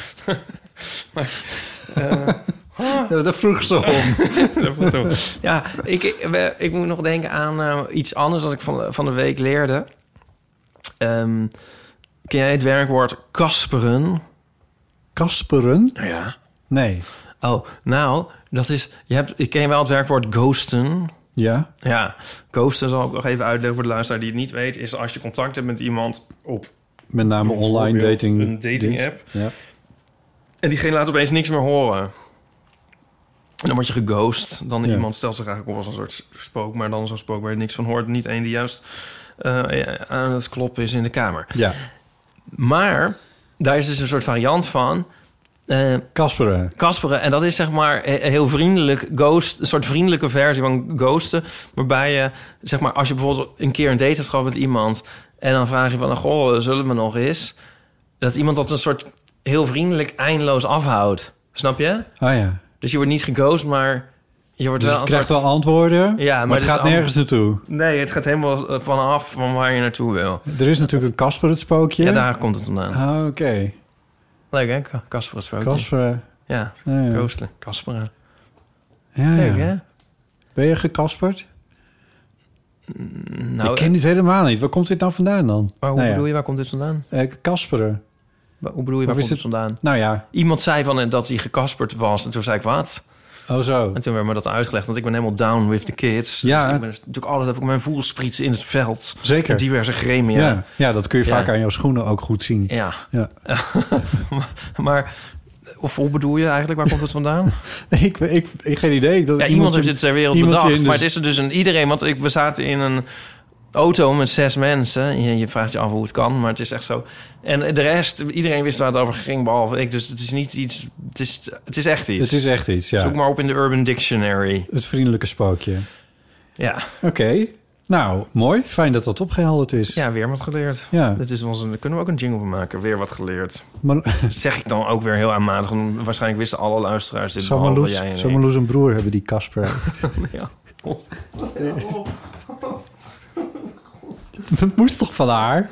maar, uh, ja, dat vroeg zo om. dat vroeg zo om. Ja, ik, ik, ik moet nog denken aan uh, iets anders dat ik van, van de week leerde. Um, ken jij het werkwoord kasperen? Kasperen? Ja. Nee. Oh, nou, dat is... Je hebt, ik ken wel het werkwoord ghosten. Ja. Ja, ghosten zal ik nog even uitleggen voor de luisteraar die het niet weet... is als je contact hebt met iemand op... Met name online dating. Een dating app. Ja. En diegene laat opeens niks meer horen. En dan word je geghost. Dan ja. Iemand stelt zich eigenlijk op als een soort spook... maar dan zo'n spook waar je niks van hoort. Niet één die juist uh, aan het kloppen is in de kamer. Ja. Maar... Daar is dus een soort variant van. Kasperen. Uh, Kasperen. En dat is zeg maar heel vriendelijk ghost. Een soort vriendelijke versie van ghosten. Waarbij je, zeg maar, als je bijvoorbeeld een keer een date hebt gehad met iemand. En dan vraag je van, goh, zullen we nog eens? Dat iemand dat een soort heel vriendelijk eindeloos afhoudt. Snap je? Ah ja. Dus je wordt niet geghost, maar je wordt dus wel je een krijgt soort... wel antwoorden. Ja, maar, maar het gaat al... nergens naartoe. Nee, het gaat helemaal vanaf van waar je naartoe wil. Er is natuurlijk een Kasper het spookje. Ja, daar komt het vandaan. Ah, oké. Okay. Leuk, hè? Kasper het spookje. Kasper. Ja, ja, ja. ghosten. Kasperen. Ja, leuk, ja. hè? Ben je gekasperd? Nou, ik ken dit helemaal niet. Waar komt dit nou vandaan dan? Maar hoe nou, bedoel ja. je, waar komt dit vandaan? Uh, kasperen. Hoe bedoel je, waar of komt dit vandaan? Nou ja. Iemand zei van dat hij gekasperd was. En toen zei ik, wat? Oh zo. En toen werd me dat uitgelegd. Want ik ben helemaal down with the kids. Ja. Dus ik ben natuurlijk altijd heb ik mijn voelsprietsen in het veld. Zeker. In diverse gremia. Ja, ja dat kun je ja. vaak aan jouw schoenen ook goed zien. Ja. ja. maar, maar... Of hoe bedoel je eigenlijk? Waar komt het vandaan? ik, ik, ik geen idee. Dat ja, iemand, iemand heeft dit ter wereld bedacht. Dus... Maar het is er dus een iedereen... Want ik, we zaten in een auto met zes mensen. Je, je vraagt je af hoe het kan, maar het is echt zo. En de rest, iedereen wist waar het over ging, behalve ik. Dus het is niet iets... Het is, het is echt iets. Het is echt iets, ja. Zoek maar op in de Urban Dictionary. Het vriendelijke spookje. Ja. Oké. Okay. Nou, mooi. Fijn dat dat opgehelderd is. Ja, weer wat geleerd. Ja. Dat is onze, daar kunnen we ook een jingle van maken. Weer wat geleerd. Maar, dat zeg ik dan ook weer heel aanmatig. Waarschijnlijk wisten alle luisteraars dit, zou behalve Marloes, jij en zou Marloes een broer hebben die Kasper? ja. Dat moest toch van haar?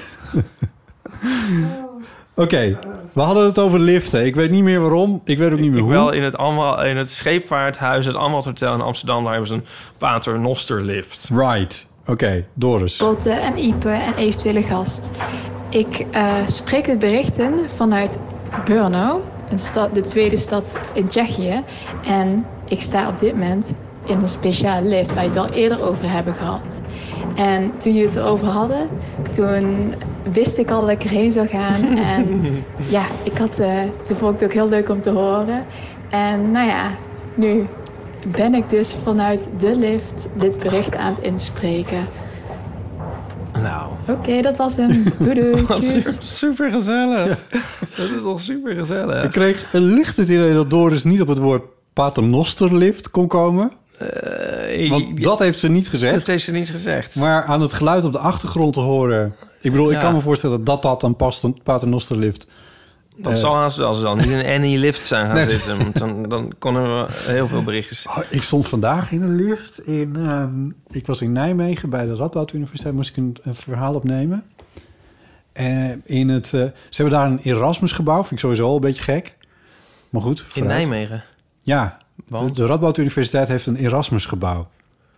Oké, okay, we hadden het over liften. Ik weet niet meer waarom. Ik weet ook niet meer ik hoe. Wel in het, allemaal, in het Scheepvaarthuis, het Amwald Hotel in Amsterdam... daar hebben ze een paternosterlift. Right. Oké, okay, Doris. Botte en Ipe en eventuele gast. Ik uh, spreek het bericht in vanuit Brno, een stad, de tweede stad in Tsjechië. En ik sta op dit moment in een speciale lift waar je het al eerder over hebben gehad. En toen jullie het erover hadden, toen wist ik al dat ik erheen zou gaan. En ja, ik had, uh, toen vond ik het ook heel leuk om te horen. En nou ja, nu ben ik dus vanuit de lift dit bericht aan het inspreken. Nou. Oké, okay, dat was hem. Doei doei. Super, super gezellig. Ja. Dat is al super gezellig. Ik kreeg een licht het idee dat Doris niet op het woord paternosterlift kon komen. Uh, Want dat heeft ze niet gezegd. Dat heeft ze niet gezegd. Maar aan het geluid op de achtergrond te horen... Ik bedoel, Ja. ik kan me voorstellen dat dat dan past, een paternosterlift. Dat Uh, zal haast wel als ze dan niet in Annie lift zijn gaan Nee. zitten. Want Dan, dan konden we heel veel berichtjes. Oh, ik stond vandaag in een lift. In, ehm, ik was in Nijmegen bij de Radboud Universiteit. Moest ik een, een verhaal opnemen. Uh, in het, uh, ze hebben daar een Erasmus-gebouw. Vind ik sowieso al een beetje gek. Maar goed. In vooruit. Nijmegen? Ja. Want? De, de Radboud Universiteit heeft een Erasmus-gebouw.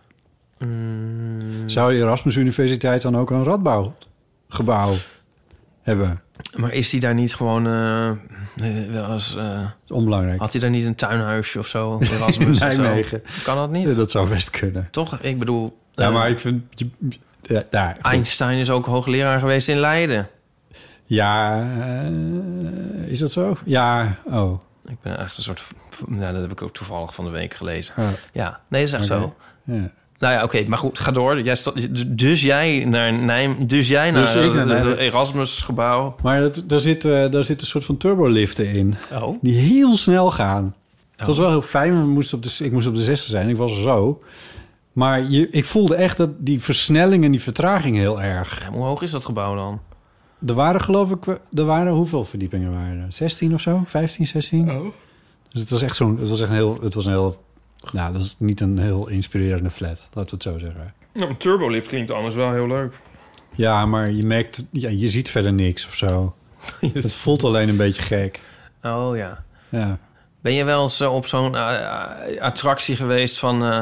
Mm. Zou de Erasmus Universiteit dan ook een Radboud-gebouw hebben? Maar is die daar niet gewoon... Uh, wel eens, uh, onbelangrijk. Had hij daar niet een tuinhuisje of zo? Erasmus in of zo? Nijmegen. Kan dat niet? Ja, dat zou best kunnen. Toch? Ik bedoel... Ja, uh, maar ik vind... Je, ja, daar, Einstein is ook hoogleraar geweest in Leiden. Ja, uh, is dat zo? Ja, oh. Ik ben echt een soort... Nou, dat heb ik ook toevallig van de week gelezen. Oh. Ja, nee, dat is echt Okay. zo. Ja. Nou ja, oké, okay, maar goed, ga door. Jij sta, dus jij naar Nijm, dus jij naar Dus ik naar het Nijmegen. Erasmus-gebouw. Maar dat, daar, zit, uh, daar zit een soort van turboliften in. Oh. Die heel snel gaan. Oh. Het was wel heel fijn, want we moesten op de, ik moest op de zesde zijn. Ik was er zo. Maar je, ik voelde echt dat die versnelling en die vertraging heel erg. Ja, hoe hoog is dat gebouw dan? Er waren geloof ik... Er waren hoeveel verdiepingen waren er? zestien of zo? vijftien, zestien? Oh. Dus het was echt zo'n... Het was echt een heel... Het was een heel... Nou, dat is niet een heel inspirerende flat. Laten we het zo zeggen. Nou, een turbolift klinkt anders wel heel leuk. Ja, maar je merkt... Ja, je ziet verder niks of zo. Het voelt alleen een beetje gek. Oh ja. Ja. Ben je wel eens uh, op zo'n uh, attractie geweest van... Uh,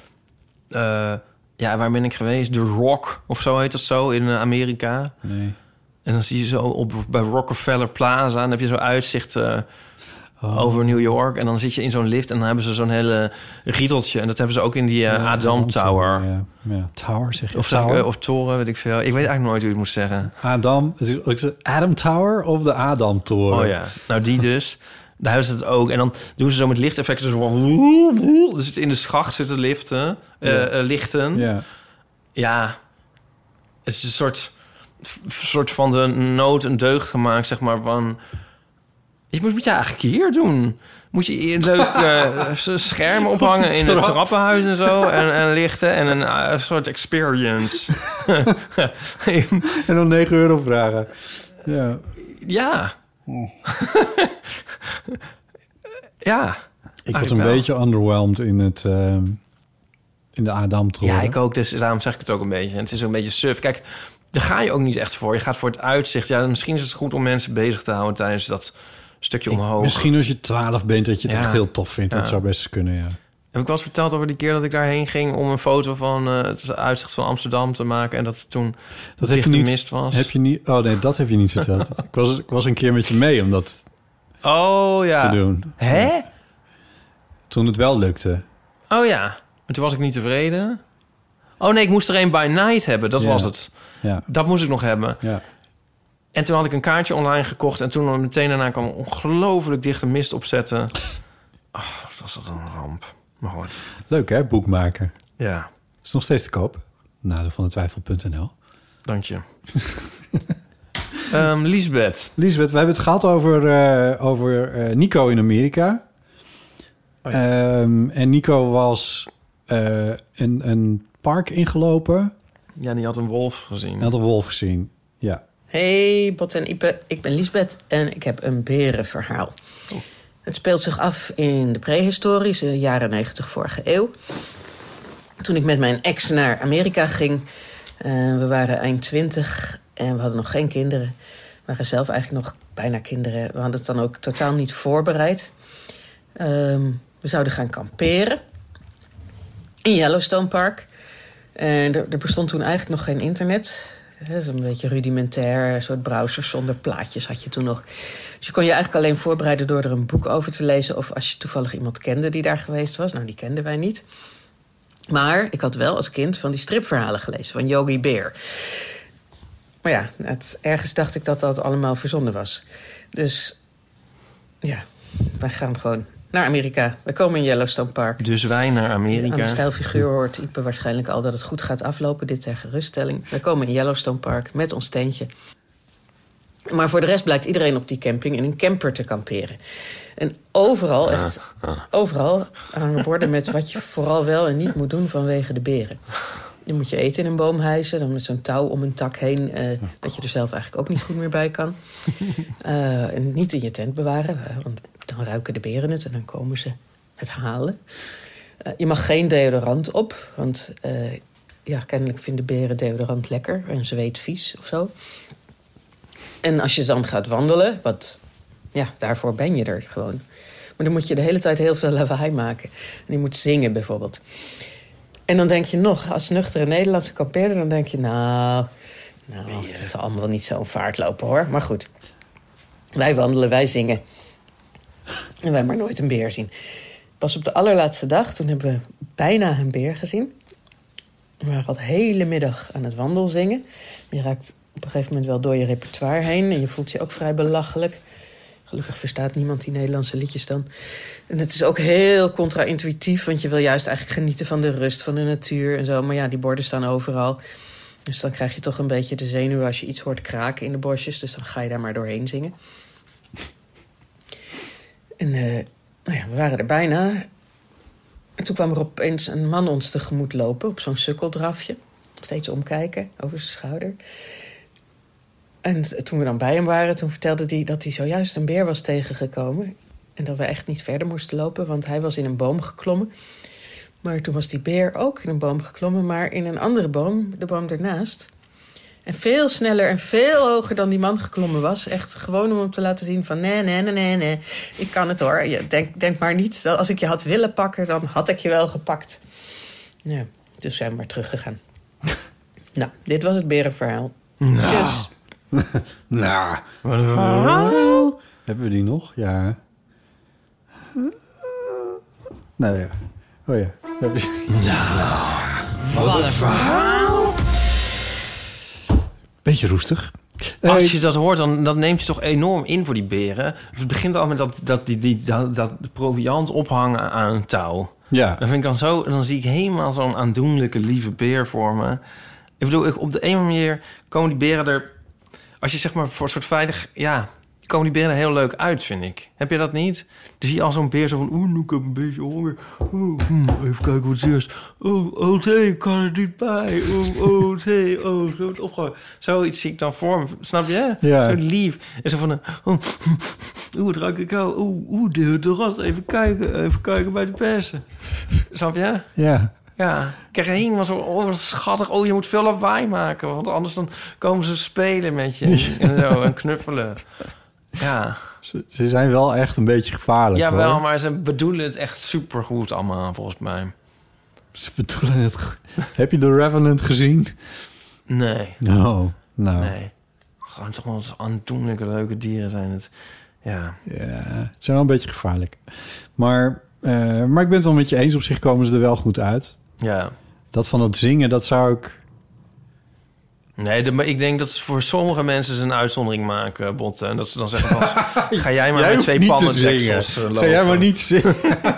uh, ja, waar ben ik geweest? The Rock of zo heet dat zo in uh, Amerika. Nee. En dan zie je zo op bij Rockefeller Plaza... dan heb je zo uitzicht... Uh, Oh. over New York. En dan zit je in zo'n lift en dan hebben ze zo'n hele riedeltje. En dat hebben ze ook in die uh, ja, Adam Tower. Ja, ja. Tower zeg je? Of, Tower? Zeg, of toren, weet ik veel. Ik weet eigenlijk nooit hoe je het moet zeggen. Adam, Adam Tower of de Adam Toren? Oh ja, nou die dus. Daar hebben ze het ook. En dan doen ze zo met lichteffecten zo van... Dus in de schacht zitten liften, uh, ja. uh, lichten. Ja. Ja, het is een soort, soort van de nood een deugd gemaakt, zeg maar, van... Je moet je eigenlijk hier doen. Moet je een leuk uh, scherm ophangen in het trappenhuis en zo. En, en lichten en een uh, soort experience. En dan negen euro vragen. Ja. Ja. Ja. Ik was een wel. beetje underwhelmed in het... Uh, in de Adam-toren. Ja, ik ook. Dus daarom zeg ik het ook een beetje. En het is ook een beetje suf. Kijk, daar ga je ook niet echt voor. Je gaat voor het uitzicht. Ja, misschien is het goed om mensen bezig te houden tijdens dat... stukje omhoog. Ik, misschien als je twaalf bent, dat je het ja. echt heel tof vindt. Ja. Dat zou best eens kunnen, ja. Heb ik wel eens verteld over die keer dat ik daarheen ging... om een foto van uh, het uitzicht van Amsterdam te maken... en dat het toen dat dicht niet, mist was. Heb je niet? Oh nee, dat heb je niet verteld. ik, was, ik was een keer met je mee om dat oh, ja. te doen. Hè? Toen het wel lukte. Oh ja, maar toen was ik niet tevreden. Oh nee, ik moest er een by night hebben. Dat ja. was het. Ja. Dat moest ik nog hebben. Ja. En toen had ik een kaartje online gekocht... en toen meteen daarna kwam een ongelooflijk dichte mist opzetten. Oh, dat was dat een ramp. Maar goed. Leuk hè, boekmaker. Ja. Is nog steeds te koop. Nadeel van de twijfel punt n l. Dank je. um, Liesbeth. Liesbeth, we hebben het gehad over, uh, over uh, Nico in Amerika. Oh ja. um, en Nico was uh, een, een park ingelopen. Ja, die had een wolf gezien. Hij had een wolf gezien, ja. Hey, Bot en Ipe, ik ben Liesbeth en ik heb een berenverhaal. Oh. Het speelt zich af in de prehistorische jaren negentig vorige eeuw. Toen ik met mijn ex naar Amerika ging. Uh, we waren eind twintig en we hadden nog geen kinderen. We waren zelf eigenlijk nog bijna kinderen. We hadden het dan ook totaal niet voorbereid. Um, we zouden gaan kamperen in Yellowstone Park. En er, er bestond toen eigenlijk nog geen internet... Dat is een beetje rudimentair, een soort browser zonder plaatjes had je toen nog. Dus je kon je eigenlijk alleen voorbereiden door er een boek over te lezen... of als je toevallig iemand kende die daar geweest was. Nou, die kenden wij niet. Maar ik had wel als kind van die stripverhalen gelezen van Yogi Bear. Maar ja, het, ergens dacht ik dat dat allemaal verzonnen was. Dus ja, wij gaan gewoon naar Amerika. We komen in Yellowstone Park. Dus wij naar Amerika. Aan de stijlfiguur hoort Ipe waarschijnlijk al dat het goed gaat aflopen. Dit ter geruststelling. We komen in Yellowstone Park met ons tentje. Maar voor de rest blijkt iedereen op die camping in een camper te kamperen. En overal, echt, overal hangen borden met wat je vooral wel en niet moet doen vanwege de beren. Je moet je eten in een boom hijsen, dan met zo'n touw om een tak heen, uh, dat je er zelf eigenlijk ook niet goed meer bij kan. Uh, en niet in je tent bewaren, uh, want dan ruiken de beren het en dan komen ze het halen. Uh, je mag geen deodorant op, want uh, ja, kennelijk vinden beren deodorant lekker en zweet vies of zo. En als je dan gaat wandelen, wat, ja, daarvoor ben je er gewoon. Maar dan moet je de hele tijd heel veel lawaai maken. En je moet zingen bijvoorbeeld. En dan denk je nog, als nuchtere Nederlandse kampeerder, dan denk je, nou, nou het zal allemaal wel niet zo'n vaart lopen hoor. Maar goed, wij wandelen, wij zingen. En wij maar nooit een beer zien. Pas op de allerlaatste dag, toen hebben we bijna een beer gezien. We waren al de hele middag aan het wandelzingen. Je raakt op een gegeven moment wel door je repertoire heen. En je voelt je ook vrij belachelijk. Gelukkig verstaat niemand die Nederlandse liedjes dan. En het is ook heel contra-intuïtief, want je wil juist eigenlijk genieten van de rust, van de natuur en zo. Maar ja, die borden staan overal. Dus dan krijg je toch een beetje de zenuwen als je iets hoort kraken in de bosjes. Dus dan ga je daar maar doorheen zingen. En uh, nou ja, we waren er bijna. En toen kwam er opeens een man ons tegemoet lopen op zo'n sukkeldrafje. Steeds omkijken over zijn schouder. En toen we dan bij hem waren, toen vertelde hij dat hij zojuist een beer was tegengekomen. En dat we echt niet verder moesten lopen, want hij was in een boom geklommen. Maar toen was die beer ook in een boom geklommen, maar in een andere boom, de boom ernaast. En veel sneller en veel hoger dan die man geklommen was. Echt gewoon om hem te laten zien van nee, nee, nee, nee, nee. Ik kan het hoor. Je denk, denk maar niet, dat als ik je had willen pakken, dan had ik je wel gepakt. Ja, dus zijn we maar teruggegaan. Nou, dit was het berenverhaal. Nou. Tjus. Nou, wat een verhaal. Hebben we die nog? Ja. Nou ja. Oh ja. Nou, wat een verhaal. Beetje roestig. Als je dat hoort, dan dat neemt je toch enorm in voor die beren. Het begint al met dat, dat, die, die, dat, dat proviant ophangen aan een touw. Ja. Dan vind ik dan zo, dan zie ik helemaal zo'n aandoenlijke, lieve beer voor me. Ik bedoel, op de een manier komen die beren er, als je zeg maar voor een soort veilig, ja, komen die beren er heel leuk uit, vind ik. Heb je dat niet? Dan zie je al zo'n beer zo van, oeh, nu ik heb een beetje honger. Oeh, hmm, even kijken wat het is. Oh, oh, nee, ik kan er niet bij. Oh, oh, nee, oh, zo het opgooien. Zoiets zie ik dan voor me. Snap je? Ja. Zo lief. En zo van, een, oh, oeh, wat ruik ik nou? Oeh, oeh, de, de rat. Even kijken, even kijken bij de persen. Snap je? Ja. Ja, ik krijg helemaal zo, oh, wat schattig. Oh, je moet veel lawaai maken, want anders dan komen ze spelen met je en zo en knuffelen. Ja. Ze, ze zijn wel echt een beetje gevaarlijk. Ja, wel, hoor. maar ze bedoelen het echt supergoed allemaal, volgens mij. Ze bedoelen het goed. Heb je The Revenant gezien? Nee. No, nou. Nee. Gewoon toch wel aandoenlijke, leuke dieren zijn het. Ja. Ja, het zijn wel een beetje gevaarlijk. Maar, uh, maar ik ben het wel met je eens. Op zich komen ze er wel goed uit. Ja. Dat van het zingen, dat zou ik... Nee, de, maar ik denk dat ze voor sommige mensen ze een uitzondering maken, Botte. En dat ze dan zeggen van, ga jij maar jij met twee pannen deksels lopen. Ga jij maar niet zingen.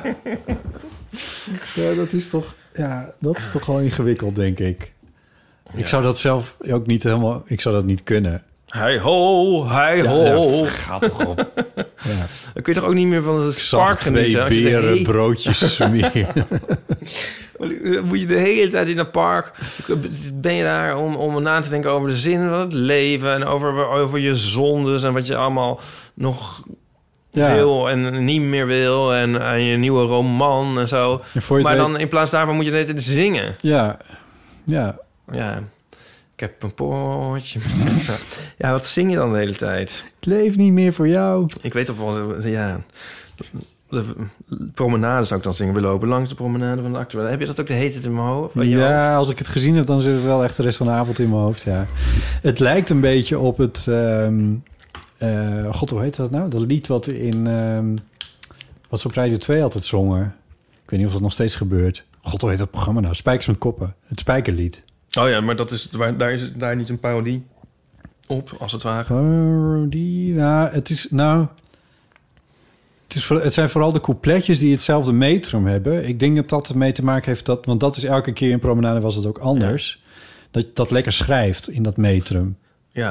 Ja, dat is toch... Ja, dat is toch wel ingewikkeld, denk ik. Ja. Ik zou dat zelf ook niet helemaal... Ik zou dat niet kunnen. Hey ho, hey ho. Ja, gaat toch op. Ja. Dan kun je toch ook niet meer van het park genieten. Twee beren, hey... broodjes smeren. Moet je de hele tijd in het park... Ben je daar om, om na te denken over de zin van het leven... en over, over je zondes en wat je allemaal nog... Ja. wil en niet meer wil en aan je nieuwe roman en zo. En maar dan weet... in plaats daarvan moet je de hele tijd zingen. Ja, ja. Ja, ik heb een poortje. Ja, wat zing je dan de hele tijd? Ik leef niet meer voor jou. Ik weet of wel, ja... De promenade zou ik dan zingen. We lopen langs de promenade van de actuele. Heb je dat ook de hele tijd in mijn hoofd? In ja, hoofd? Als ik het gezien heb, dan zit het wel echt de rest van de avond in mijn hoofd, ja. Het lijkt een beetje op het... Um, uh, God, hoe heet dat nou? Dat lied wat in... Um, wat ze op Radio twee altijd zongen. Ik weet niet of dat nog steeds gebeurt. God, hoe heet dat programma nou? Spijkers met koppen. Het Spijkerlied. Oh ja, maar dat is, daar is daar niet een parodie op, als het ware. Parodie? Ja, het is... Nou... Het, is, het zijn vooral de coupletjes die hetzelfde metrum hebben. Ik denk dat dat ermee te maken heeft... Dat, want dat is elke keer in Promenade was het ook anders. Ja. Dat dat lekker schrijft in dat metrum. Ja.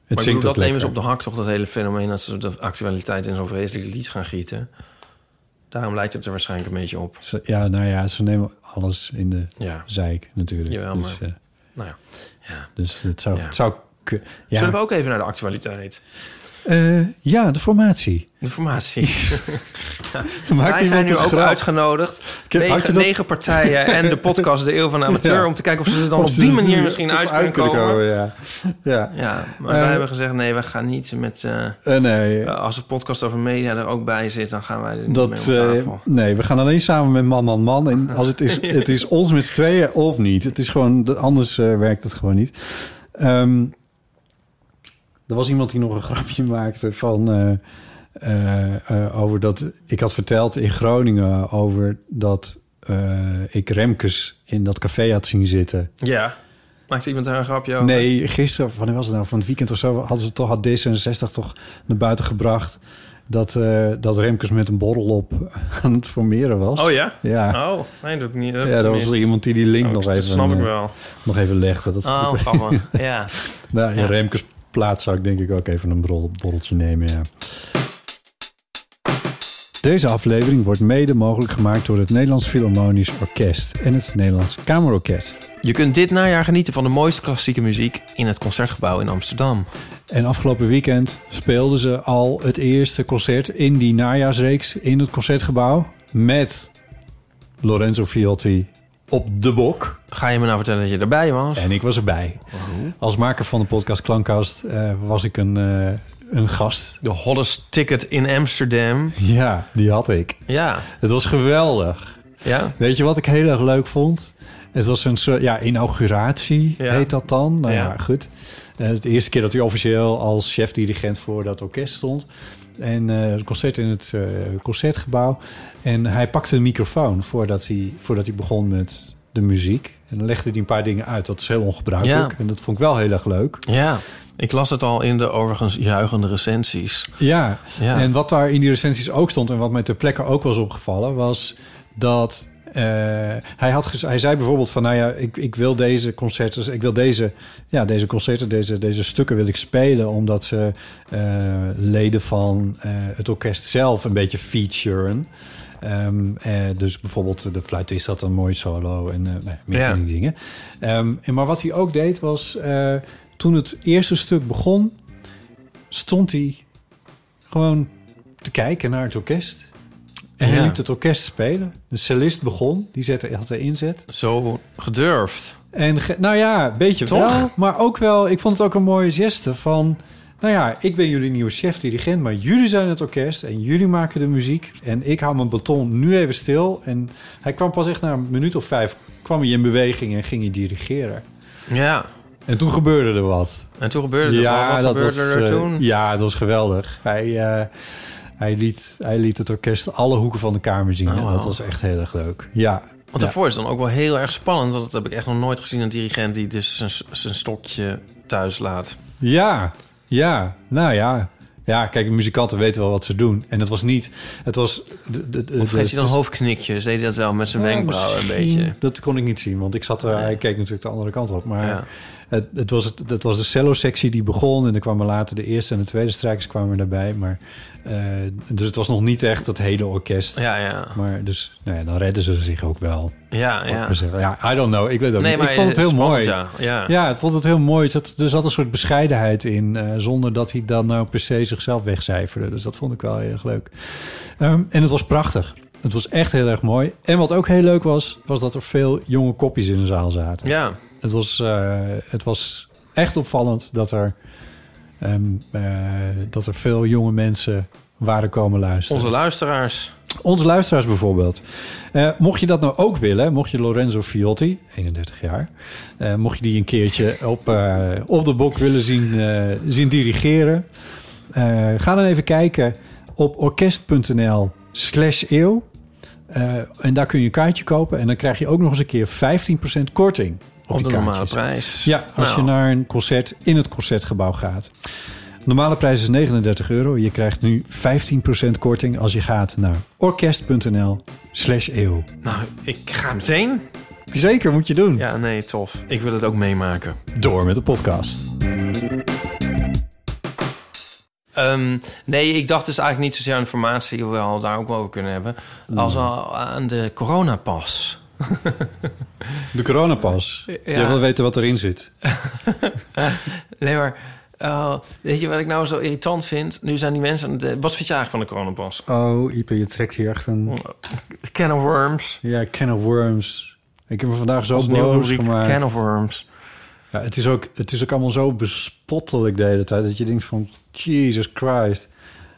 Maar ik zingt bedoel, ook dat nemen ze lekker. op de hak toch, dat hele fenomeen... dat ze de actualiteit in zo'n vreselijk lied gaan gieten. Daarom lijkt het er waarschijnlijk een beetje op. Ze- Ja, nou ja, ze nemen alles in de Ja. zeik natuurlijk. Jawel, dus, maar- eh, Nou ja. ja. dus het zou... Ja. Het zou ku- ja. Zullen we ook even naar de actualiteit? Eh, ja, de formatie. De formatie. ja. Maakt Wij zijn iemand nu een ook grap? uitgenodigd. heb- had Negen, je dat- negen partijen en de podcast De Eeuw van de Amateur... Ja. om te kijken of ze er dan Of op ze die er manier nu misschien op uit kunnen komen. ja. Ja. Ja, maar Eh, wij hebben gezegd... nee, we gaan niet met... eh, Eh, nee, uh, als de podcast over media er ook bij zit... dan gaan wij er niet dat, mee op eh, tafel. nee, we gaan alleen samen met man, man, man. En als het is, het is ons met z'n tweeën of niet. Het is gewoon, anders uh, werkt het gewoon niet. Um, er was iemand die nog een grapje maakte van... Uh, uh, uh, over dat... Ik had verteld in Groningen over dat uh, ik Remkes in dat café had zien zitten. Ja. Maakte iemand daar een grapje over? Nee, gisteren, wanneer was het nou? Van het weekend of zo... hadden ze toch, had D zesenzestig toch naar buiten gebracht... dat, uh, dat Remkes met een borrel op aan het formeren was. Oh ja? Ja. Oh, nee, dat doe ik niet. Dat ja, dat was iemand die die link oh, nog dat even... snap ik uh, wel. Nog even legde. Dat oh, grappig. Ja. Nou, in ja. Remkes plaats zou ik denk ik ook even een borrel, borreltje nemen, ja. Deze aflevering wordt mede mogelijk gemaakt door het Nederlands Philharmonisch Orkest en het Nederlands Kamerorkest. Je kunt dit najaar genieten van de mooiste klassieke muziek in het Concertgebouw in Amsterdam. En afgelopen weekend speelden ze al het eerste concert in die najaarsreeks in het Concertgebouw met Lorenzo Viotti op de bok. Ga je me nou vertellen dat je erbij was? En ik was erbij. Oh. Als maker van de podcast Klankkast uh, was ik een... Uh, Een gast. De hottest ticket in Amsterdam. Ja, die had ik. Ja. Het was geweldig. Ja. Weet je wat ik heel erg leuk vond? Het was een soort ja, inauguratie, ja. heet dat dan. Nou ja, ja goed. Uh, de eerste keer dat hij officieel als chef-dirigent voor dat orkest stond. En uh, het concert in het uh, Concertgebouw. En hij pakte de microfoon voordat hij, voordat hij begon met de muziek. En dan legde hij een paar dingen uit. Dat is heel ongebruikelijk. Ja. En dat vond ik wel heel erg leuk. Ja. Ik las het al in de overigens juichende recensies. Ja, ja. En wat daar in die recensies ook stond... en wat mij ter plekke ook was opgevallen... was dat uh, hij, had gez- hij zei bijvoorbeeld van... nou ja, ik, ik wil deze concerten... ik wil deze, ja, deze concerten, deze, deze stukken wil ik spelen... omdat ze uh, leden van uh, het orkest zelf een beetje featuren... Um, uh, dus bijvoorbeeld de fluitist had een mooi solo... en uh, nee, meer ja. van die dingen. Um, en maar wat hij ook deed was... Uh, toen het eerste stuk begon, stond hij gewoon te kijken naar het orkest. En ja. hij liet het orkest spelen. De cellist begon, die zette, had de inzet. Zo gedurfd. En ge, nou ja, een beetje Toch? wel. Maar ook wel, ik vond het ook een mooie geste van... nou ja, ik ben jullie nieuwe chef-dirigent... maar jullie zijn het orkest en jullie maken de muziek... en ik hou mijn baton nu even stil. En hij kwam pas echt na een minuut of vijf... kwam hij in beweging en ging hij dirigeren. Ja. En toen gebeurde er wat. En toen gebeurde er ja, wat? Wat dat gebeurde was, er uh, toen? Ja, dat was geweldig. Hij, uh, hij, liet, hij liet het orkest alle hoeken van de kamer zien. Oh, wow. Dat was echt heel erg leuk. Ja. Want daarvoor ja. is het dan ook wel heel erg spannend. Want dat heb ik echt nog nooit gezien. Een dirigent die dus zijn, zijn stokje thuis laat. Ja, ja. Nou ja. Ja, kijk, muzikanten weten wel wat ze doen. En het was niet... Het was... De, de, de, of geeft hij dan de, hoofdknikjes? Deed hij dat wel met zijn ja, wenkbrauwen een beetje? Dat kon ik niet zien, want ik zat er... Ja. Hij keek natuurlijk de andere kant op. Maar ja. het, het, was het, het was de cello-sectie die begon... en er kwamen later de eerste en de tweede strijkers kwamen daarbij. Maar, uh, dus het was nog niet echt het hele orkest. Ja, ja. Maar dus, nou ja, dan redden ze zich ook wel. Ja, ja. Ja, I don't know. Ik weet ook nee, niet. Maar ik vond het heel spannend, mooi. Ja. Ja. ja, ik vond het heel mooi. Er zat, er zat een soort bescheidenheid in... Uh, zonder dat hij dan nou per se zichzelf wegcijferde. Dus dat vond ik wel heel erg leuk. Um, en het was prachtig. Het was echt heel erg mooi. En wat ook heel leuk was... was dat er veel jonge kopjes in de zaal zaten. Ja. Het was, uh, het was echt opvallend dat er... Um, uh, dat er veel jonge mensen waren komen luisteren. Onze luisteraars. Onze luisteraars bijvoorbeeld. Uh, mocht je dat nou ook willen, mocht je Lorenzo Viotti, eenendertig jaar... Uh, mocht je die een keertje op, uh, op de bok willen zien, uh, zien dirigeren... Uh, ga dan even kijken op orkest.nl slash eeuw. Uh, en daar kun je een kaartje kopen. En dan krijg je ook nog eens een keer vijftien procent korting op, op de die normale prijs. Ja, als nou. je naar een concert in het Concertgebouw gaat. De normale prijs is negenendertig euro. Je krijgt nu vijftien procent korting als je gaat naar orkest.nl slash eeuw. Nou, ik ga meteen. Zeker, moet je doen. Ja, nee, tof. Ik wil het ook meemaken. Door met de podcast. Um, nee, ik dacht dus eigenlijk niet zozeer aan informatie... hoewel we daar ook wel over kunnen hebben... als al aan de coronapas. De coronapas? Ja. Jij wil weten wat erin zit. Nee, maar... Uh, weet je wat ik nou zo irritant vind? Nu zijn die mensen... De, wat vind je eigenlijk van de coronapas? Oh, Ipe, je trekt hier echt een... Can of worms. Ja, can of worms. Ik heb me vandaag zo boos gemaakt. Can of worms. Ja, het is, ook, het is ook allemaal zo bespottelijk de hele tijd... dat je denkt van, Jesus Christ.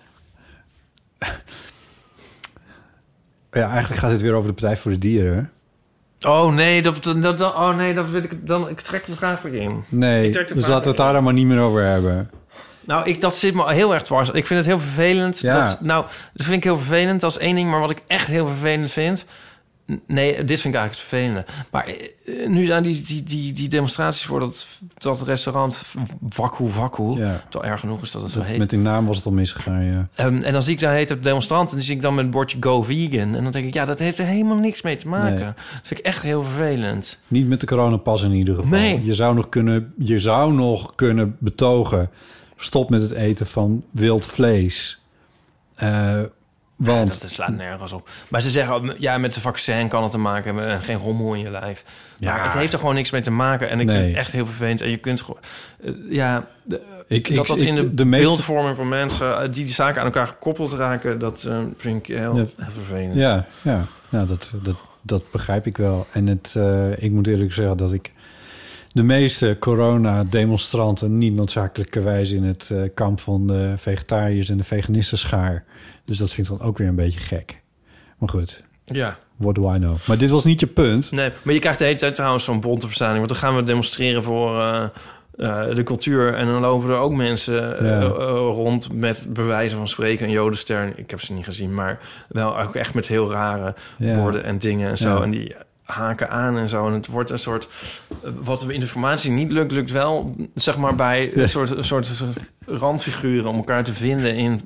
Ja, eigenlijk gaat het weer over de Partij voor de Dieren. Oh nee, dat, dat, dat, oh, nee, dat weet ik dan. Ik trek de vraag weer in. Nee, dus laten we het daar dan maar niet meer over hebben. Nou, ik, dat zit me heel erg dwars. Ik vind het heel vervelend. Ja. Dat, nou, dat vind ik heel vervelend. Dat is één ding, maar wat ik echt heel vervelend vind... Nee, dit vind ik eigenlijk het vervelende. Maar uh, nu zijn die, die, die, die demonstraties voor dat, dat restaurant Waku Waku. Ja. Toch erg genoeg is dat het zo heet. Met die naam was het al misgegaan, ja. Um, en dan zie ik daar heet het demonstrant en dan zie ik dan met het bordje Go Vegan. En dan denk ik, ja, dat heeft er helemaal niks mee te maken. Nee. Dat vind ik echt heel vervelend. Niet met de coronapas in ieder geval. Nee. Je zou nog kunnen, je zou nog kunnen betogen... stop met het eten van wild vlees. Uh, Want... Ja, dat slaat nergens op. Maar ze zeggen, ja, met de vaccin kan het te maken hebben... en geen rommel in je lijf. Ja. Maar het heeft er gewoon niks mee te maken. En ik nee. vind het echt heel vervelend. En je kunt gewoon... Uh, ja, de, ik, dat ik, dat in de, de meeste... beeldvorming van mensen... die die zaken aan elkaar gekoppeld raken... dat uh, vind ik heel, ja. heel vervelend. Ja, ja. ja dat, dat, dat begrijp ik wel. En het, uh, ik moet eerlijk zeggen dat ik... de meeste corona-demonstranten... niet noodzakelijkerwijs in het uh, kamp van de vegetariërs... en de veganisten schaar... Dus dat vind ik dan ook weer een beetje gek. Maar goed. Ja. What do I know? Maar dit was niet je punt. Nee, maar je krijgt de hele tijd trouwens zo'n bonte verzameling. Want dan gaan we demonstreren voor uh, uh, de cultuur. En dan lopen er ook mensen ja. uh, uh, rond met bewijzen van spreken. Een jodenster. Ik heb ze niet gezien, maar wel ook echt met heel rare ja. borden en dingen en zo. Ja. En die haken aan en zo. En het wordt een soort... Uh, wat in de formatie niet lukt, lukt wel... zeg maar bij ja. een soort, een soort, een soort randfiguren... om elkaar te vinden in...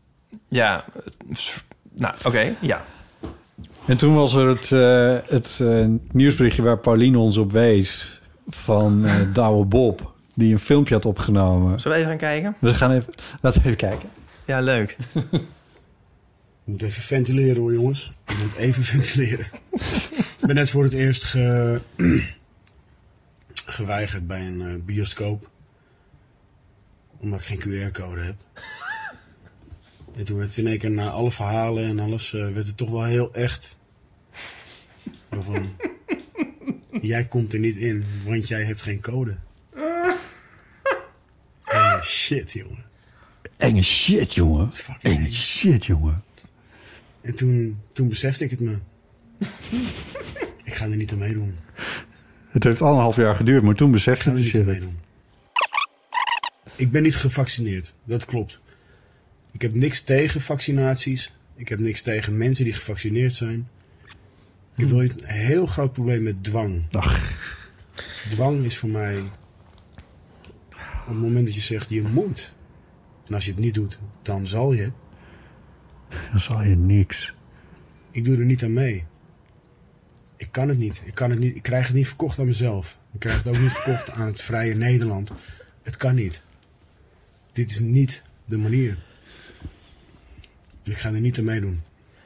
Ja, nou, oké, okay, ja. En toen was er het, uh, het uh, nieuwsberichtje waar Pauline ons op wees... van uh, Douwe Bob, die een filmpje had opgenomen. Zullen we even gaan kijken? We gaan even... Laten we even kijken. Ja, leuk. Je moet even ventileren hoor, jongens. Je moet even ventileren. Ik ben net voor het eerst ge... geweigerd bij een uh, bioscoop. Omdat ik geen Q R-code heb. En toen werd het in één keer na alle verhalen en alles... Uh, werd het toch wel heel echt. Van, jij komt er niet in, want jij hebt geen code. Enge shit, jongen. Enge shit, jongen. Enge eng. shit, jongen. En toen, toen besefte ik het me. Ik ga er niet aan meedoen. Het heeft anderhalf jaar geduurd, maar toen besefte ik het je. Ik ben niet gevaccineerd, dat klopt. Ik heb niks tegen vaccinaties. Ik heb niks tegen mensen die gevaccineerd zijn. Ik heb wel een heel groot probleem met dwang. Ach. Dwang is voor mij... op het moment dat je zegt, je moet. En als je het niet doet, dan zal je. Dan zal je niks. Ik doe er niet aan mee. Ik kan het niet. Ik, kan het niet. Ik krijg het niet verkocht aan mezelf. Ik krijg het ook niet verkocht aan het vrije Nederland. Het kan niet. Dit is niet de manier. Ik ga er niet aan meedoen.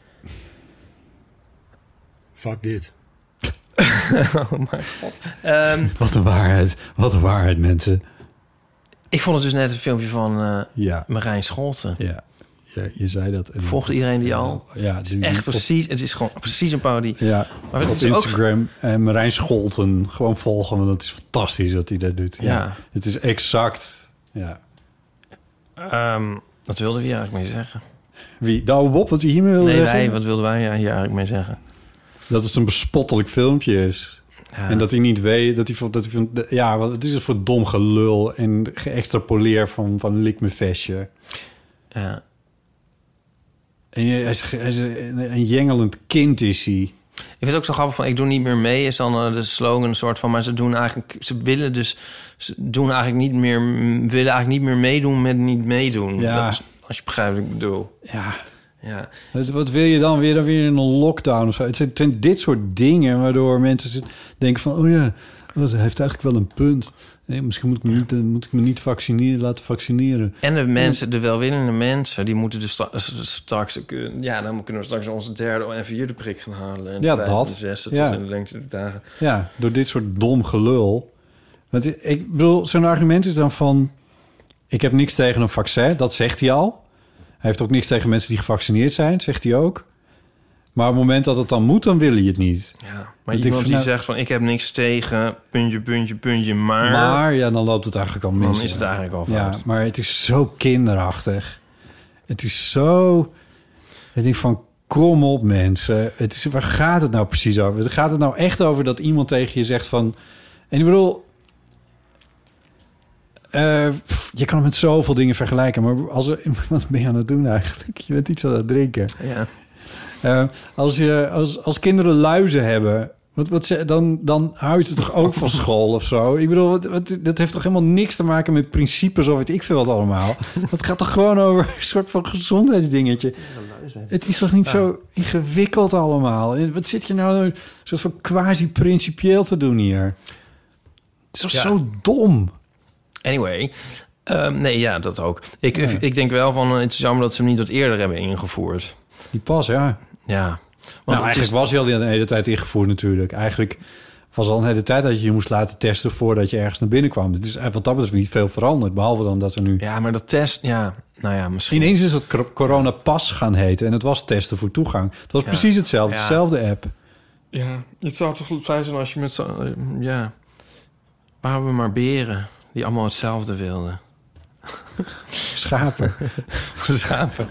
Fuck dit. Oh mijn god. Um, Wat een waarheid. Wat een waarheid, mensen. Ik vond het dus net een filmpje van uh, ja. Marijn Scholten. Ja. ja, je zei dat. Volgt iedereen die al? Ja, het is echt precies. Het is gewoon precies een parodie. Ja, maar op Instagram ook... en Marijn Scholten gewoon volgen, want dat is fantastisch wat hij daar doet. Ja, ja. Het is exact. Ja. Um, wat wilden we hier eigenlijk mee zeggen? Wie? Douwe Bob, wat je hiermee wilde nee, zeggen? Nee, wat wilden wij hier eigenlijk mee zeggen? Dat het een bespottelijk filmpje is. Ja. En dat hij niet weet, dat hij, dat hij ja, wat het is een voor dom gelul en geëxtrapoleer van, van lik me vestje. Ja. En hij is, hij is een, een jengelend kind is hij. Ik vind het ook zo grappig van, ik doe niet meer mee, is dan de slogan een soort van, maar ze doen eigenlijk, ze willen dus, ze doen eigenlijk niet meer, willen eigenlijk niet meer meedoen met niet meedoen. Ja. Dat, als je begrijpt wat ik bedoel. Ja. Ja. Dus wat wil je dan weer, dan weer in een lockdown of zo? Het zijn, het zijn dit soort dingen waardoor mensen denken van... oh ja, dat heeft eigenlijk wel een punt. Nee, misschien moet ik, me niet, moet ik me niet vaccineren, laten vaccineren. En de mensen, de welwillende mensen... die moeten dus sta- straks... ja, dan kunnen we straks onze derde en vierde prik gaan halen. En ja, de dat. En de zesde ja. tot in de lengte dagen. Ja, door dit soort dom gelul. Want ik bedoel, zo'n argument is dan van... ik heb niks tegen een vaccin, dat zegt hij al. Hij heeft ook niks tegen mensen die gevaccineerd zijn, zegt hij ook. Maar op het moment dat het dan moet, dan wil hij het niet. Ja, maar iemand die nou, zegt van... ik heb niks tegen, puntje, puntje, puntje, maar... Maar, ja, dan loopt het eigenlijk al mis. Dan is het eigenlijk al fout. Ja, maar het is zo kinderachtig. Het is zo... Ik denk van, kom op mensen. Het is, waar gaat het nou precies over? Gaat het nou echt over dat iemand tegen je zegt van... En ik bedoel... Uh, pff, je kan het met zoveel dingen vergelijken, maar als er, wat ben je aan het doen eigenlijk? Je bent iets aan het drinken. Ja. Uh, als, je, als, als kinderen luizen hebben, wat, wat ze, dan, dan hou je ze toch ook van school of zo? Ik bedoel, wat, wat, dat heeft toch helemaal niks te maken met principes of weet ik veel wat allemaal. Dat gaat toch gewoon over een soort van gezondheidsdingetje. Het is toch niet ja. zo ingewikkeld allemaal? Wat zit je nou een soort van quasi-principieel te doen hier? Het is toch ja. zo dom? Anyway, um, nee, ja, dat ook. Ik, ja. ik denk wel van, het is jammer dat ze hem niet wat eerder hebben ingevoerd. Die pas, ja. Ja. Want nou, eigenlijk is... was hij al de hele tijd ingevoerd natuurlijk. Eigenlijk was al een hele tijd dat je je moest laten testen voordat je ergens naar binnen kwam. Het is wat dat betreft niet veel veranderd, behalve dan dat er nu... Ja, maar dat test, ja, nou ja, misschien... Ineens is het coronapas gaan heten en het was testen voor toegang. Het was ja. precies hetzelfde, ja. dezelfde app. Ja, het zou toch fijn zijn als je met zo... Ja, waren we maar beren... die allemaal hetzelfde wilden. Schapen. Schapen.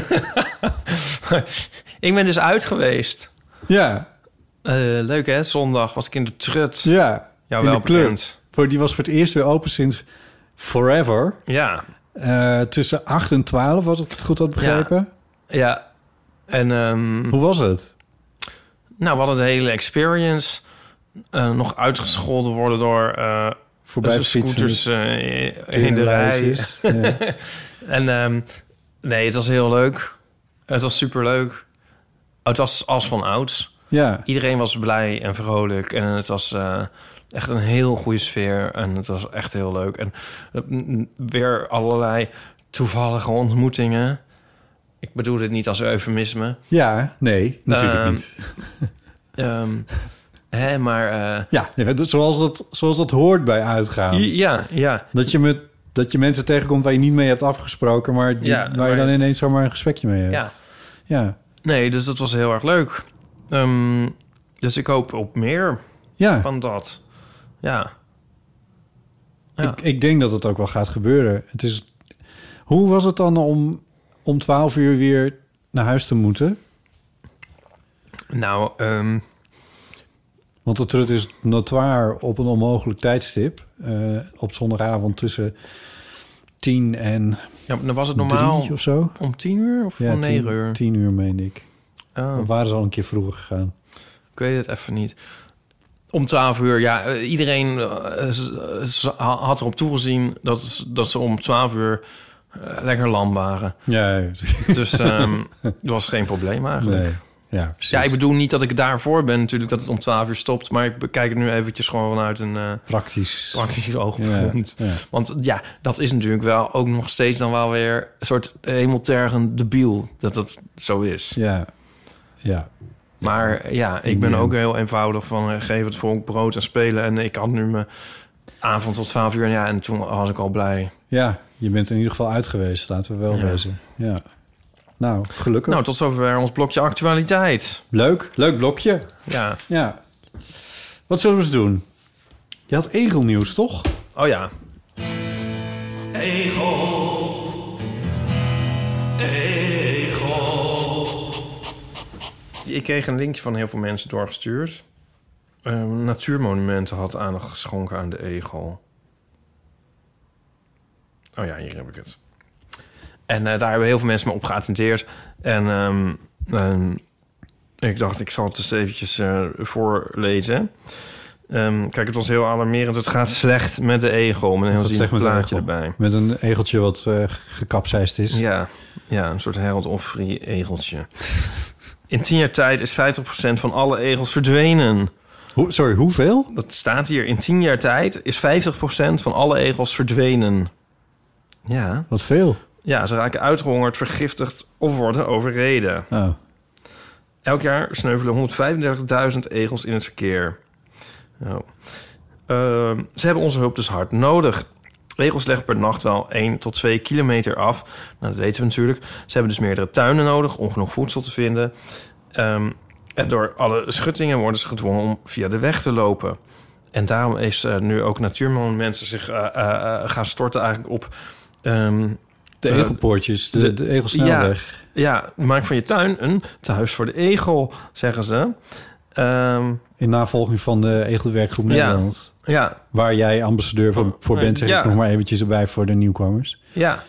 Ik ben dus uit geweest. Ja. Uh, leuk hè, zondag was ik in de Trut. Ja, jou in wel de bekend. Club. Die was voor het eerst weer open sinds forever. Ja. Uh, tussen acht en twaalf, als ik het goed had begrepen. Ja. ja. En, um, hoe was het? Nou, we hadden de hele experience. Uh, nog uitgescholden worden door... Uh, Voorbij dus scooters uh, in de rij. Ja. en um, nee, het was heel leuk. Het was superleuk. Het was als van ouds. Ja. Iedereen was blij en vrolijk. En het was uh, echt een heel goede sfeer. En het was echt heel leuk. En uh, weer allerlei toevallige ontmoetingen. Ik bedoel dit niet als eufemisme. Ja, nee, natuurlijk um, niet. um, Hè, maar... Uh... Ja, zoals dat, zoals dat hoort bij uitgaan. Ja, ja. Dat je, met, dat je mensen tegenkomt waar je niet mee hebt afgesproken... maar, die, ja, waar maar... je dan ineens zomaar een gesprekje mee hebt. Ja. ja. Nee, dus dat was heel erg leuk. Um, dus ik hoop op meer ja. van dat. Ja. ja. Ik, ik denk dat het ook wel gaat gebeuren. Het is... Hoe was het dan om, om twaalf uur weer naar huis te moeten? Nou... Um... Want de Trut is notoir op een onmogelijk tijdstip. Uh, op zondagavond tussen tien en ja, dan was het normaal drie of zo. Om tien uur of ja, om negen tien, uur? Tien uur, meende ik. Oh. Dan waren ze al een keer vroeger gegaan. Ik weet het even niet. Om twaalf uur, ja. Iedereen uh, had erop toegezien dat, dat ze om twaalf uur uh, lekker lam waren. Ja, ja. Dus um, dat was geen probleem eigenlijk. Nee. Ja, precies. Ja, ik bedoel niet dat ik daarvoor ben natuurlijk dat het om twaalf uur stopt, maar ik bekijk het nu eventjes gewoon vanuit een uh, praktisch, praktisch oogpunt. Ja, ja. Want ja, dat is natuurlijk wel ook nog steeds dan wel weer een soort hemeltergend debiel dat dat zo is. Ja, ja. Maar ja, ik ben ook heel eenvoudig van uh, geef het volk brood en spelen en ik had nu mijn avond tot twaalf uur en ja, en toen was ik al blij. Ja, je bent in ieder geval uit geweest, laten we wel ja. wezen. Ja. Nou, gelukkig. Nou, tot zover ons blokje actualiteit. Leuk, leuk blokje. Ja. Ja. Wat zullen we eens doen? Je had egelnieuws, toch? Oh ja. Egel. Egel. Ik kreeg een linkje van heel veel mensen doorgestuurd. Uh, Natuurmonumenten had aandacht geschonken aan de egel. Oh ja, hier heb ik het. En uh, daar hebben heel veel mensen me op geattendeerd. En um, um, ik dacht, ik zal het eens eventjes uh, voorlezen. Um, kijk, het was heel alarmerend. Het gaat slecht met de egel. Met een heel zielig plaatje erbij. Met een egeltje wat uh, gekapseist is. Ja, ja, een soort Harold Offrey egeltje. In tien jaar tijd is vijftig procent van alle egels verdwenen. Hoe, sorry, hoeveel? Dat staat hier. In tien jaar tijd is vijftig procent van alle egels verdwenen. Ja. Wat veel. Ja, ze raken uitgehongerd, vergiftigd of worden overreden. Oh. Elk jaar sneuvelen honderdvijfendertigduizend egels in het verkeer. Oh. Uh, ze hebben onze hulp dus hard nodig. Egels leggen per nacht wel één tot twee kilometer af. Nou, dat weten we natuurlijk. Ze hebben dus meerdere tuinen nodig om genoeg voedsel te vinden. Um, en door alle schuttingen worden ze gedwongen om via de weg te lopen. En daarom is uh, nu ook Natuurmonumenten zich uh, uh, gaan storten eigenlijk op... Um, de egelpoortjes, de, de, de egelsnelweg. Ja, ja, maak van je tuin een thuis voor de egel, zeggen ze. Um, In navolging van de Egelwerkgroep Nederland. Ja, ja. Waar jij ambassadeur voor, voor bent, zeg ja. ik nog maar eventjes erbij voor de nieuwkomers. Ja.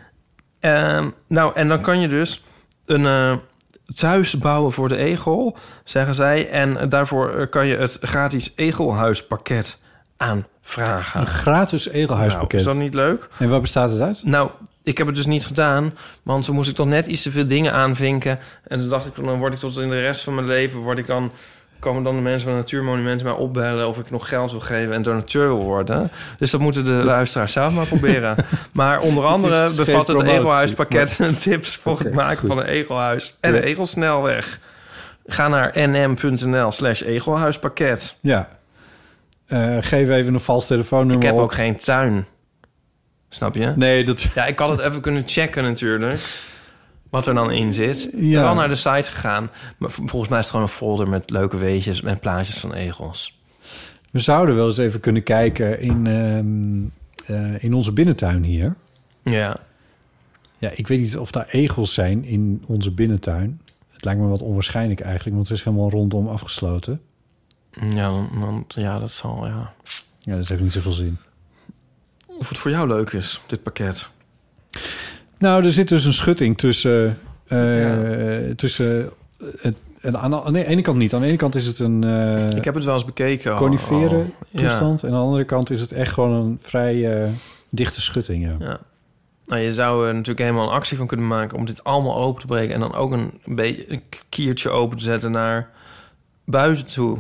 Um, nou, en dan kan je dus een uh, thuis bouwen voor de egel, zeggen zij. En daarvoor kan je het gratis egelhuispakket aanvragen. Een gratis egelhuispakket? Nou, is dat niet leuk? En waar bestaat het uit? Nou, ik heb het dus niet gedaan, want toen moest ik toch net iets te veel dingen aanvinken. En toen dacht ik, dan word ik tot in de rest van mijn leven, word ik dan, komen dan de mensen van Natuurmonumenten mij opbellen of ik nog geld wil geven en donateur wil worden. Dus dat moeten de luisteraars zelf maar proberen. Maar onder andere het bevat het egelhuispakket maar... tips voor okay, het maken goed. van een egelhuis en ja. een egelsnelweg. Ga naar nm.nl slash egelhuispakket. Ja. Uh, geef even een vals telefoonnummer Ik heb op. ook geen tuin. Snap je? Nee, dat... Ja, ik had het even kunnen checken natuurlijk. Wat er dan in zit. Ik ja. ben wel naar de site gegaan. Maar volgens mij is het gewoon een folder met leuke weetjes... en plaatjes van egels. We zouden wel eens even kunnen kijken in, um, uh, in onze binnentuin hier. Ja. Ja, ik weet niet of daar egels zijn in onze binnentuin. Het lijkt me wat onwaarschijnlijk eigenlijk... want het is helemaal rondom afgesloten. Ja, dan, dan, ja dat zal, ja. Ja, dat heeft niet zoveel zin. Of het voor jou leuk is, dit pakket. Nou, er zit dus een schutting tussen... Uh, ja. tussen het, het, aan, de, aan de ene kant niet. Aan de ene kant is het een... Uh, ik heb het wel eens bekeken. Conifere oh, oh. toestand. Ja. En aan de andere kant is het echt gewoon een vrij uh, dichte schutting. Ja. Ja. Nou, je zou er natuurlijk helemaal een actie van kunnen maken... om dit allemaal open te breken... en dan ook een, een beetje een kiertje open te zetten naar buiten toe.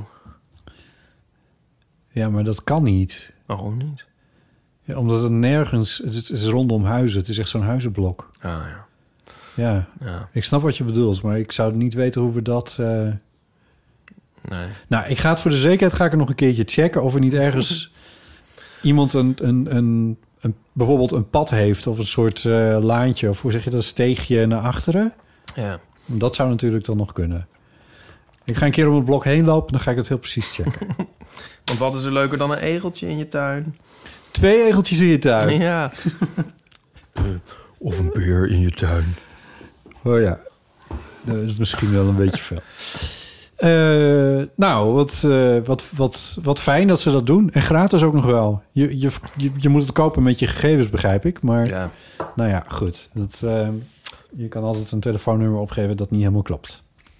Ja, maar dat kan niet. Waarom niet? Ja, omdat het nergens... Het is, het is rondom huizen. Het is echt zo'n huizenblok. Ah, ja. Ja. ja. Ik snap wat je bedoelt, maar ik zou niet weten hoe we dat... Uh... Nee. Nou, ik ga het voor de zekerheid ga ik er nog een keertje checken... of er niet ergens iemand een, een, een, een... bijvoorbeeld een pad heeft... of een soort uh, laantje... of hoe zeg je dat, steegje naar achteren. Ja. Dat zou natuurlijk dan nog kunnen. Ik ga een keer om het blok heen lopen... dan ga ik het heel precies checken. Want wat is er leuker dan een egeltje in je tuin? Twee egeltjes in je tuin. Ja. Of een beer in je tuin. Oh ja. Dat is misschien wel een beetje veel. Uh, nou, wat, uh, wat, wat, wat fijn dat ze dat doen. En gratis ook nog wel. Je, je, je, je moet het kopen met je gegevens, begrijp ik. Maar ja. nou ja, goed. Dat, uh, je kan altijd een telefoonnummer opgeven dat niet helemaal klopt.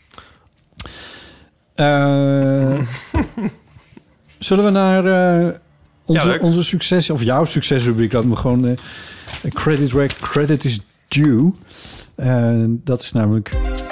Uh, zullen we naar... Uh, Onze, ja, onze succes, of jouw succesrubriek, laat me gewoon... Uh, credit where credit is due. Uh, dat is namelijk...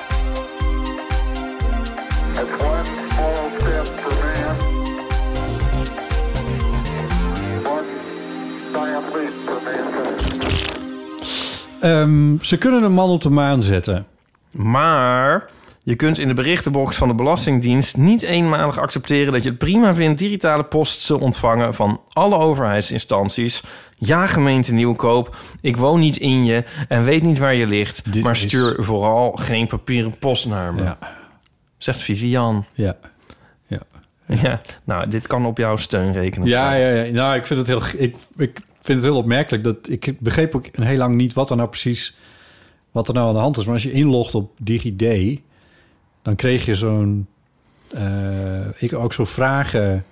Um, ze kunnen een man op de maan zetten. Maar... je kunt in de berichtenbox van de Belastingdienst niet eenmalig accepteren dat je het prima vindt digitale post te ontvangen van alle overheidsinstanties. Ja, gemeente Nieuwkoop, ik woon niet in je en weet niet waar je ligt, Dit maar stuur is... vooral geen papieren post naar me. Ja. Zegt Vivian. Ja. Ja. Ja. Nou, dit kan op jouw steun rekenen. Ja, ja, ja. Nou, ik vind het heel, ik, ik vind het heel opmerkelijk dat ik begreep ook heel lang niet wat er nou precies, wat er nou aan de hand is. Maar als je inlogt op DigiD, dan kreeg je zo'n... Uh, ik ook zo'n vragen...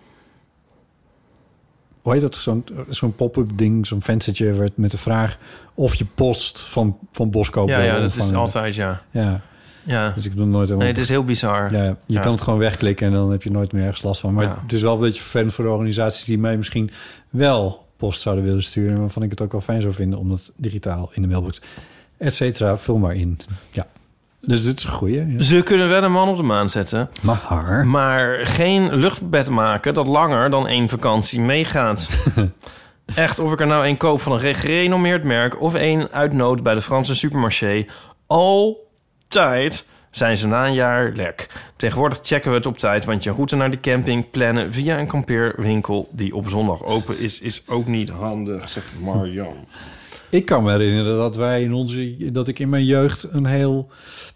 Hoe heet dat? Zo'n, zo'n pop-up ding, zo'n venstertje werd met de vraag of je post van, van Boskoop... Ja, ja, dat is altijd, ja. Ja. Ja. Dus ik doe nooit Nee, het is heel bizar. Ja, je Ja. kan het gewoon wegklikken en dan heb je nooit meer ergens last van. Maar Ja. het is wel een beetje vervelend voor de organisaties die mij misschien wel post zouden willen sturen, waarvan ik het ook wel fijn zou vinden om dat digitaal in de mailbox, et cetera. Vul maar in. Ja. Dus dit is een goeie. Ja. Ze kunnen wel een man op de maan zetten. Maar? Maar geen luchtbed maken dat langer dan één vakantie meegaat. Echt, of ik er nou één koop van een gerenommeerd merk of één uit nood bij de Franse supermarché. Altijd zijn ze na een jaar lek. Tegenwoordig checken we het op tijd, want je route naar de camping plannen via een kampeerwinkel die op zondag open is, is ook niet handig, zegt Marjan. Ik kan me herinneren dat wij in onze, dat ik in mijn jeugd een heel,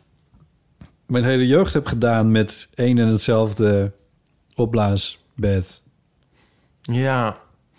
mijn hele jeugd heb gedaan met één en hetzelfde opblaasbed. Ja.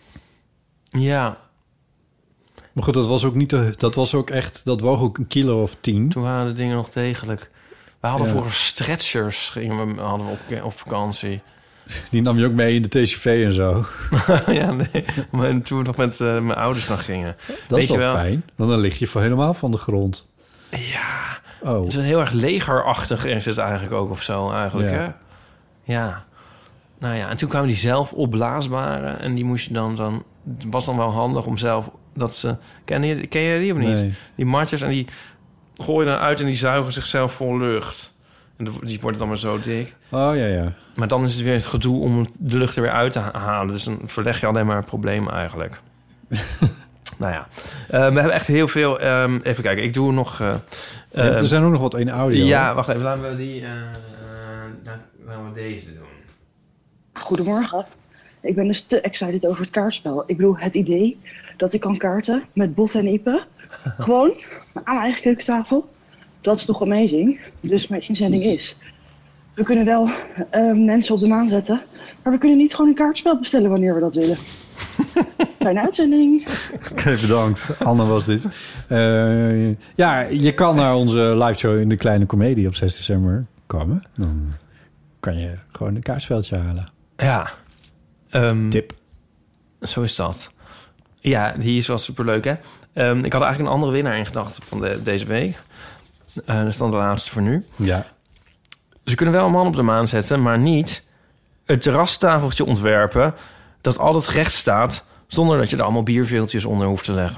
Ja. Maar goed, dat was ook niet te, dat was ook echt, dat woog ook een kilo of tien. Toen waren de dingen nog degelijk. We hadden Ja. vroeger stretchers, gingen we, hadden we op, op vakantie. Die nam je ook mee in de T C V en zo. Ja, nee. Maar toen we nog met uh, mijn ouders dan gingen. Dat Weet is je wel wel? fijn. Want dan lig je voor helemaal van de grond. Ja. Oh. Het is heel erg legerachtig is het eigenlijk ook of zo, eigenlijk, Ja. hè? Ja. Nou ja, en toen kwamen die zelf opblaasbare. En die moest je dan... dan het was dan wel handig om zelf... dat ze Ken je, ken je die of niet? Nee. Die matjes en die gooien dan uit en die zuigen zichzelf vol lucht. En die worden dan maar zo dik. Oh, ja, ja. Maar dan is het weer het gedoe om de lucht er weer uit te halen. Dus dan verleg je alleen maar een probleem eigenlijk. Nou ja, uh, we hebben echt heel veel... Um, even kijken, ik doe nog... Uh, Ja, er zijn ook nog wat in audio. Ja, wacht even. Laten we die... Uh, laten we deze doen. Goedemorgen. Ik ben dus te excited over het kaartspel. Ik bedoel, het idee dat ik kan kaarten met Bot en Ipe. Gewoon aan mijn eigen keukentafel. Dat is toch amazing. Dus mijn inzending is... We kunnen wel uh, mensen op de maan zetten. Maar we kunnen niet gewoon een kaartspel bestellen wanneer we dat willen. Fijne uitzending. Oké, bedankt. Anne was dit. Uh, ja, je kan naar onze live show in de Kleine Comedie op zes december komen. Dan kan je gewoon een kaartspeltje halen. Ja. Um, Tip. Zo is dat. Ja, die is wel superleuk, hè? Um, ik had eigenlijk een andere winnaar in gedachten van de, deze week. Uh, dat is dan de laatste voor nu. Ja. Ze kunnen wel een man op de maan zetten, maar niet het terrastafeltje ontwerpen dat altijd recht staat, zonder dat je er allemaal bierveeltjes onder hoeft te leggen.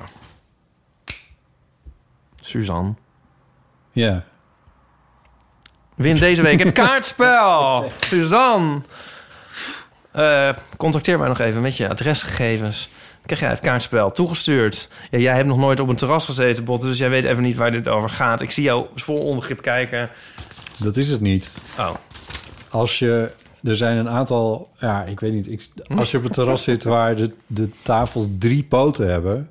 Suzanne. Ja. Win deze week het kaartspel. Suzanne. Uh, contacteer mij nog even met je adresgegevens. Krijg jij het kaartspel toegestuurd. Ja, jij hebt nog nooit op een terras gezeten, Bot, dus jij weet even niet waar dit over gaat. Ik zie jou vol onbegrip kijken. Dat is het niet. Oh. Als je... Er zijn een aantal... Ja, ik weet niet. Ik, als je op een terras zit waar de, de tafels drie poten hebben...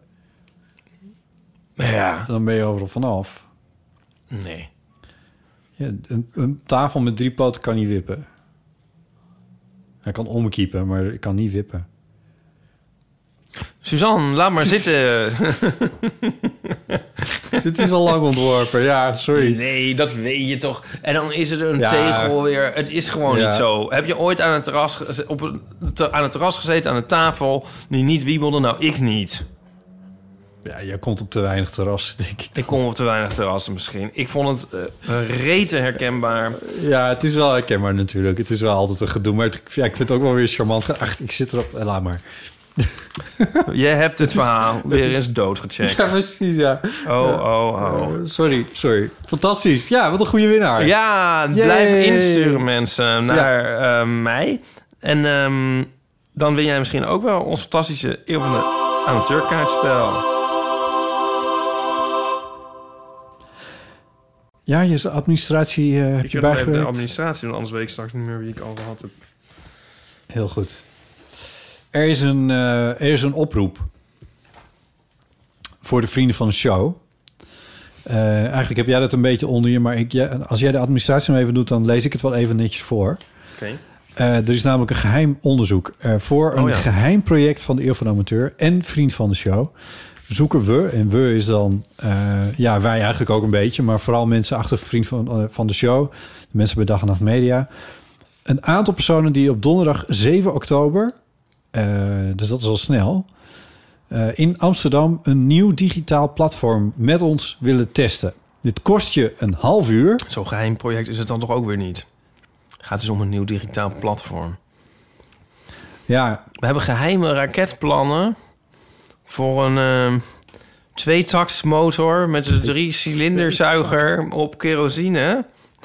Ja. Dan ben je overal vanaf. Nee. Ja, een, een tafel met drie poten kan niet wippen. Hij kan omkiepen, maar ik kan niet wippen. Suzanne, laat maar zitten. Dit is al lang ontworpen, ja, sorry. Nee, dat weet je toch. En dan is er een Ja. tegel weer. Het is gewoon Ja. niet zo. Heb je ooit aan het terras, ge- op een, te- aan het terras gezeten, aan een tafel, die niet wiebelde? Nou, ik niet. Ja, jij komt op te weinig terrassen, denk ik. Ik kom op te weinig terrassen misschien. Ik vond het uh, rete herkenbaar. Ja, het is wel herkenbaar natuurlijk. Het is wel altijd een gedoe. Maar het, ja, ik vind het ook wel weer charmant. Ach, ik zit erop. Laat maar. Je hebt het verhaal het weer is- eens doodgecheckt. Ja, precies, ja. Oh, oh, oh. Uh, sorry, sorry. Fantastisch. Ja, wat een goede winnaar. Ja, Yay. blijf insturen mensen naar uh, mij. En um, dan win jij misschien ook wel ons fantastische Eeuw van de Amateurkaartspel. Ja, je administratie uh, heb Ik je heb nog even de bijgewerkt. administratie, want anders weet ik straks niet meer wie ik al gehad heb. Heel goed. Er is een, uh, er is een oproep voor de vrienden van de show. Uh, eigenlijk heb jij dat een beetje onder je, maar ik, ja, als jij de administratie nou even doet, dan lees ik het wel even netjes voor. Oké. Okay. Uh, er is namelijk een geheim onderzoek uh, voor een oh, ja. geheim project van de Eeuw van de Amateur en vriend van de show. Zoeken we, en we is dan, uh, ja, wij eigenlijk ook een beetje, maar vooral mensen achter vriend van, uh, van de show, de mensen bij Dag en Nacht Media, een aantal personen die op donderdag zeven oktober, uh, dus dat is al snel, uh, in Amsterdam een nieuw digitaal platform met ons willen testen. Dit kost je een half uur. Zo'n geheim project is het dan toch ook weer niet? Het gaat dus om een nieuw digitaal platform. Ja. We hebben geheime raketplannen voor een uh, tweetaksmotor met een drie-cilinderzuiger op kerosine.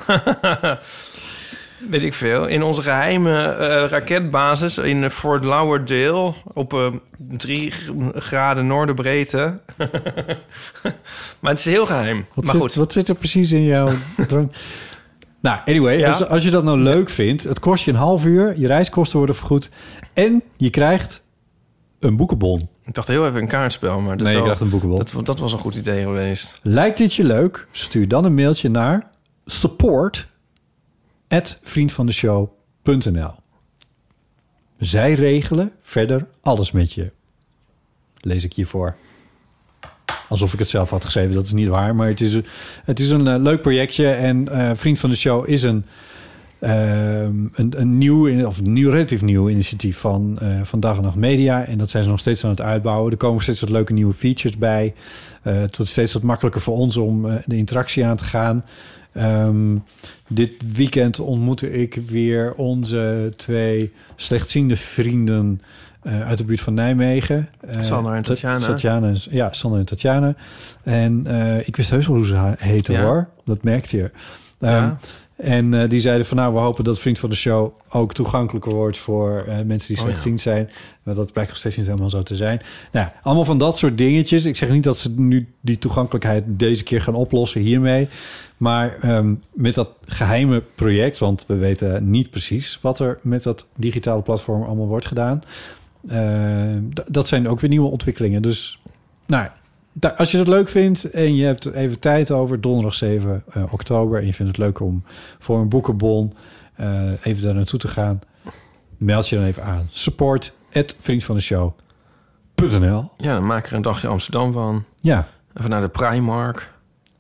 Weet ik veel. In onze geheime uh, raketbasis in Fort Lauderdale op uh, drie graden noorderbreedte. Maar het is heel geheim. Wat, maar zit, goed. wat zit er precies in jouw drank? Nou, anyway, Ja? als, als je dat nou leuk vindt... het kost je een half uur, je reiskosten worden vergoed... en je krijgt een boekenbon. Ik dacht heel even een kaartspel, maar... Dat Nee, je zou- krijgt een boekenbon. Dat, dat was een goed idee geweest. Lijkt dit je leuk? Stuur dan een mailtje naar support at vriendvandeshow punt n l. Zij regelen verder alles met je. Lees ik hiervoor. Alsof ik het zelf had geschreven, dat is niet waar. Maar het is, een- het is een uh, leuk projectje. En uh, Vriend van de Show is een, uh, een, een nieuw, of een nieuw, relatief nieuw initiatief van, uh, van Dag en Nacht Media. En dat zijn ze nog steeds aan het uitbouwen. Er komen steeds wat leuke nieuwe features bij. Uh, het wordt steeds wat makkelijker voor ons om uh, de interactie aan te gaan. Um, dit weekend ontmoette ik weer onze twee slechtziende vrienden uh, uit de buurt van Nijmegen. Uh, Sander en Tatjana. Tatjana en- ja, Sander en Tatjana. En uh, ik wist heus wel hoe ze ha- heten, Ja. hoor. Dat merkte je. Um, Ja. En uh, die zeiden van, nou, we hopen dat Vriend van de Show ook toegankelijker wordt voor uh, mensen die Oh, slechtziend zijn. Maar dat blijkt nog steeds niet helemaal zo te zijn. Nou, ja, allemaal van dat soort dingetjes. Ik zeg niet dat ze nu die toegankelijkheid deze keer gaan oplossen hiermee. Maar um, met dat geheime project, want we weten niet precies wat er met dat digitale platform allemaal wordt gedaan. Uh, d- dat zijn ook weer nieuwe ontwikkelingen. Dus, nou, da- als je dat leuk vindt en je hebt even tijd over donderdag zeven oktober en je vindt het leuk om voor een boekenbon uh, even daar naartoe te gaan, meld je dan even aan. Support at vriendvandeshow punt n l. Ja, dan maak er een dagje Amsterdam van. Ja. Even naar de Primark.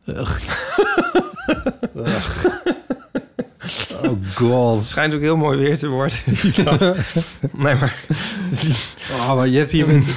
Oh god. Het schijnt ook heel mooi weer te worden. die dag. Nee, maar... Oh, maar je hebt hier met...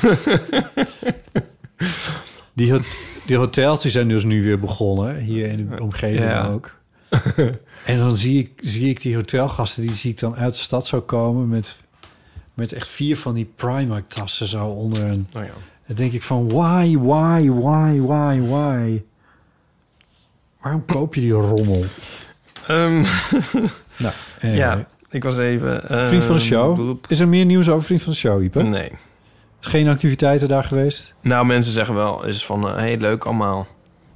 die, hot- die hotels die zijn dus nu weer begonnen. Hier in de omgeving Ja. ook. En dan zie ik, zie ik die hotelgasten... die zie ik dan uit de stad zo komen... met, met echt vier van die Primark-tassen zo onder een... Oh ja. Dan denk ik van... why, why, why, why, why? Waarom koop je die rommel? Um, nou, anyway. Ja, ik was even... Uh, Vriend van de Show. Is er meer nieuws over Vriend van de Show, Ipe? Nee. Is geen activiteiten daar geweest? Nou, mensen zeggen wel, is van, uh, hey, leuk allemaal.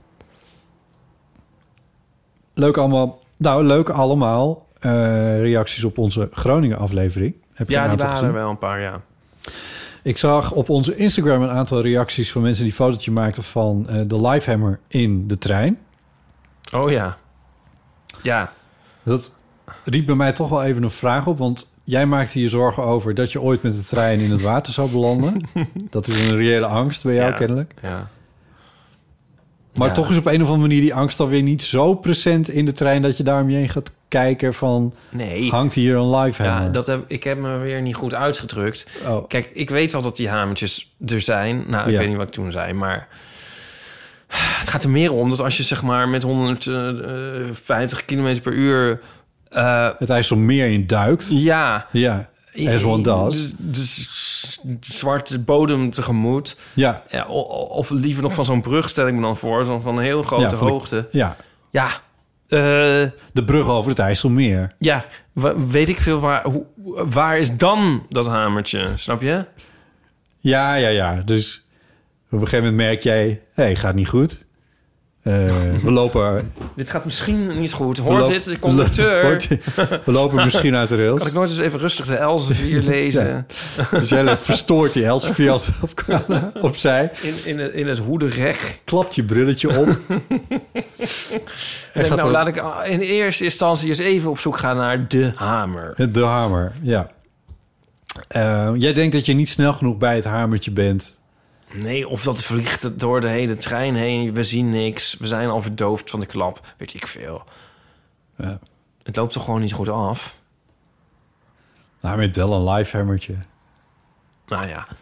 Leuk allemaal. Nou, leuk allemaal. Uh, reacties op onze Groningen-aflevering. Heb je Ja, een die aantal waren er gezien? wel een paar, ja. Ik zag op onze Instagram een aantal reacties van mensen die een fotootje maakten van uh, de Lifehammer in de trein. Oh ja. Ja. Dat riep bij mij toch wel even een vraag op, want jij maakte je zorgen over dat je ooit met de trein in het water zou belanden. Dat is een reële angst bij jou, Ja. kennelijk. Ja. Maar Ja. toch is op een of andere manier die angst dan weer niet zo present in de trein dat je daar om je heen gaat kijken van... Nee. Hangt hier een Lifehammer? Ja, dat heb, ik heb me weer niet goed uitgedrukt. Oh. Kijk, ik weet wel dat die hamertjes er zijn. Nou, ik Ja. weet niet wat ik toen zei, maar... Het gaat er meer om dat als je zeg maar met honderdvijftig kilometer per uur... Uh, het IJsselmeer in duikt. Ja. Ja, as one does. De, de s- zwarte bodem tegemoet. Ja. Ja, o- of liever nog van zo'n brug stel ik me dan voor. Zo van een heel grote Ja, van de- hoogte. Ja. Ja. Uh, de brug over het IJsselmeer. Ja, wa- weet ik veel waar... Hoe, waar is dan dat hamertje? Snap je? Ja, ja, ja. Dus op een gegeven moment merk jij... hé, hey, gaat niet goed. Uh, we lopen... Dit gaat misschien niet goed. We Hoort loop- dit, de conducteur? Hoort- we lopen misschien uit de rails. Kan ik nooit eens even rustig de Elsevier lezen? Ja. Dus jij let verstoord die Elsevier op, opzij. In, in, het, in het hoederek. Klapt je brilletje op. En denk, gaat nou, er- laat ik in eerste instantie eens even op zoek gaan naar de hamer. De hamer, ja. Uh, jij denkt dat je niet snel genoeg bij het hamertje bent. Nee, of dat vliegt door de hele trein heen. We zien niks. We zijn al verdoofd van de klap. Weet ik veel. Ja. Het loopt toch gewoon niet goed af? Nou, met wel een Lifehammertje. Nou ja.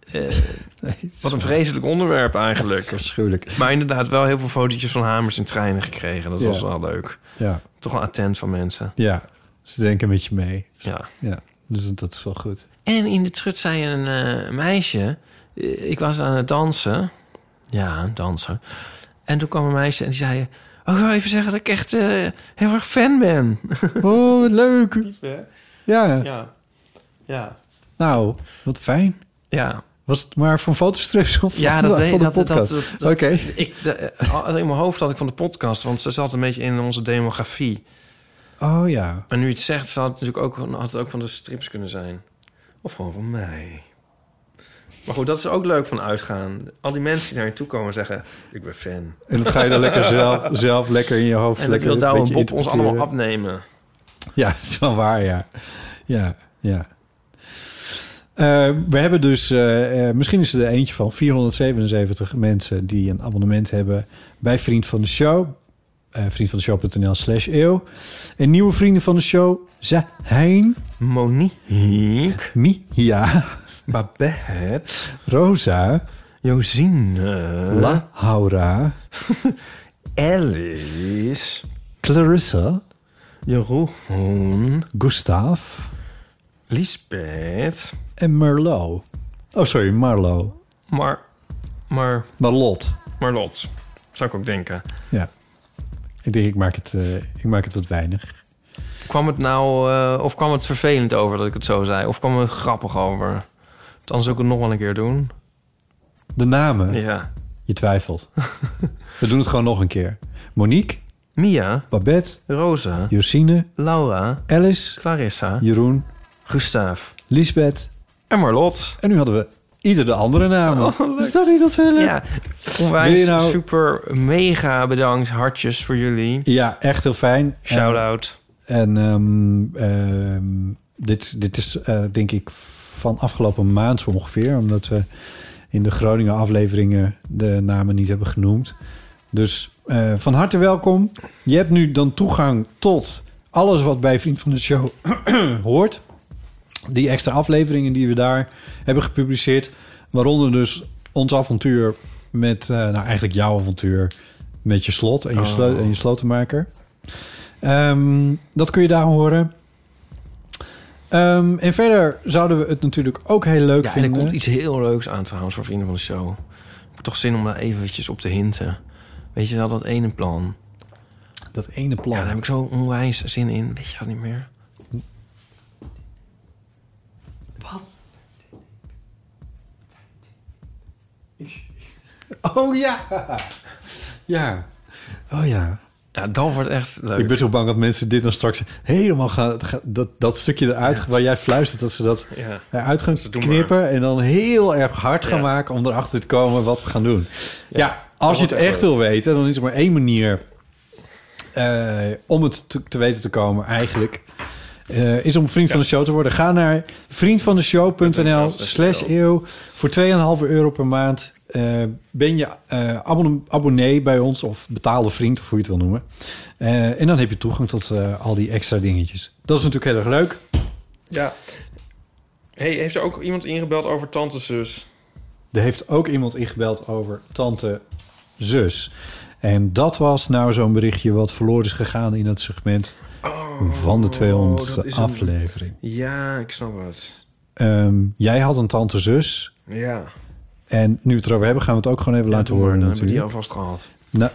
Uh, nee, wat een vreselijk onderwerp eigenlijk. Verschuwelijk. Maar inderdaad wel heel veel fotootjes van hamers en treinen gekregen. Dat ja. was wel leuk. Ja. Toch wel attent van mensen. Ja, ze denken met je mee. Ja. Ja, dus dat is wel goed. En in de trut zei een uh, meisje... Uh, ik was aan het dansen. Ja, dansen. En toen kwam een meisje en die zei... Oh, ik wil even zeggen dat ik echt uh, heel erg fan ben. Oh, wat leuk. Lief, hè? Ja. Ja. Ja. Nou, wat fijn. Ja. Was het maar van fotostrips of ja, van, dat de, weet van de dat, podcast? Dat, dat, dat, Oké. Ik de, in mijn hoofd had ik van de podcast, want ze zat een beetje in onze demografie. Oh ja. En nu je het zegt, zou het natuurlijk ook, had het ook van de strips kunnen zijn. Of gewoon van mij. Maar goed, dat is ook leuk van uitgaan. Al die mensen die naar je toe komen en zeggen... ik ben fan. En dan ga je dan lekker zelf, zelf lekker in je hoofd... En lekker dat wil Douwe een Bob beetje ons allemaal afnemen. Ja, dat is wel waar, ja. Ja, ja. Uh, we hebben dus... Uh, uh, misschien is er eentje van vierhonderdzevenenzeventig mensen... die een abonnement hebben bij Vriend van de Show. Uh, vriendvandeshow.nl slash eeuw. En nieuwe vrienden van de show zijn... Monique. Mia. Babette. Rosa. Josine. Laura. Alice. Clarissa. Jeroen. Gustav. Lisbeth. En Merlot. Oh, sorry, Marlo. Maar... Maar... Marlot. Marlot. Zou ik ook denken. Ja. Ik denk, ik maak het, uh, ik maak het wat weinig. Kwam het nou... Uh, of kwam het vervelend over dat ik het zo zei? Of kwam het grappig over? Dan zou ik het nog wel een keer doen. De namen? Ja. Je twijfelt. We doen het gewoon nog een keer. Monique. Mia. Babette. Rosa. Josine. Laura. Alice. Clarissa. Jeroen. Gustav. Lisbeth. En Marlot. En nu hadden we ieder de andere namen. Oh, is dat niet dat we... Ja. Onwijs nou... super mega bedankt. Hartjes voor jullie. Ja, echt heel fijn. Shout-out. En, en um, um, dit, dit is uh, denk ik van afgelopen maand zo ongeveer. Omdat we in de Groningen afleveringen de namen niet hebben genoemd. Dus uh, van harte welkom. Je hebt nu dan toegang tot alles wat bij Vriend van de Show hoort. Die extra afleveringen die we daar hebben gepubliceerd. Waaronder dus ons avontuur met, uh, nou eigenlijk jouw avontuur met je slot en je, slo- oh. en je slotenmaker. Um, dat kun je daar horen. Um, en verder zouden we het natuurlijk ook heel leuk ja, vinden. En er komt iets heel leuks aan trouwens voor Vrienden van de Show. Ik heb toch zin om daar eventjes op te hinten. Weet je wel, dat ene plan. Dat ene plan? Ja, daar heb ik zo onwijs zin in. Weet je dat niet meer? Wat? Oh ja! Ja. Oh ja. Ja, dan wordt het echt leuk. Ik ben zo bang dat mensen dit dan straks helemaal gaan... Dat, dat stukje eruit, ja. waar jij fluistert... dat ze dat ja. eruit gaan knippen... en dan heel erg hard gaan ja. maken... om erachter te komen wat we gaan doen. Ja, ja als je het echt leuk. wil weten... dan is er maar één manier... Uh, om het te, te weten te komen eigenlijk... Uh, is om vriend ja. van de show te worden. Ga naar vriendvandeshow.nl slash eeuw. Voor twee komma vijf euro per maand... Uh, ben je uh, abonne- abonnee bij ons... of betaalde vriend, of hoe je het wil noemen. Uh, en dan heb je toegang tot uh, al die extra dingetjes. Dat is natuurlijk heel erg leuk. Ja. Hey, heeft er ook iemand ingebeld over Tante Zus? Er heeft ook iemand ingebeld over Tante Zus. En dat was nou zo'n berichtje... wat verloren is gegaan in het segment... Oh, van de tweehonderdste een... aflevering. Ja, ik snap het. Um, jij had een Tante Zus... Ja. En nu we het erover hebben, gaan we het ook gewoon even ja, laten horen. Dan natuurlijk. hebben we die alvast gehad. Nou.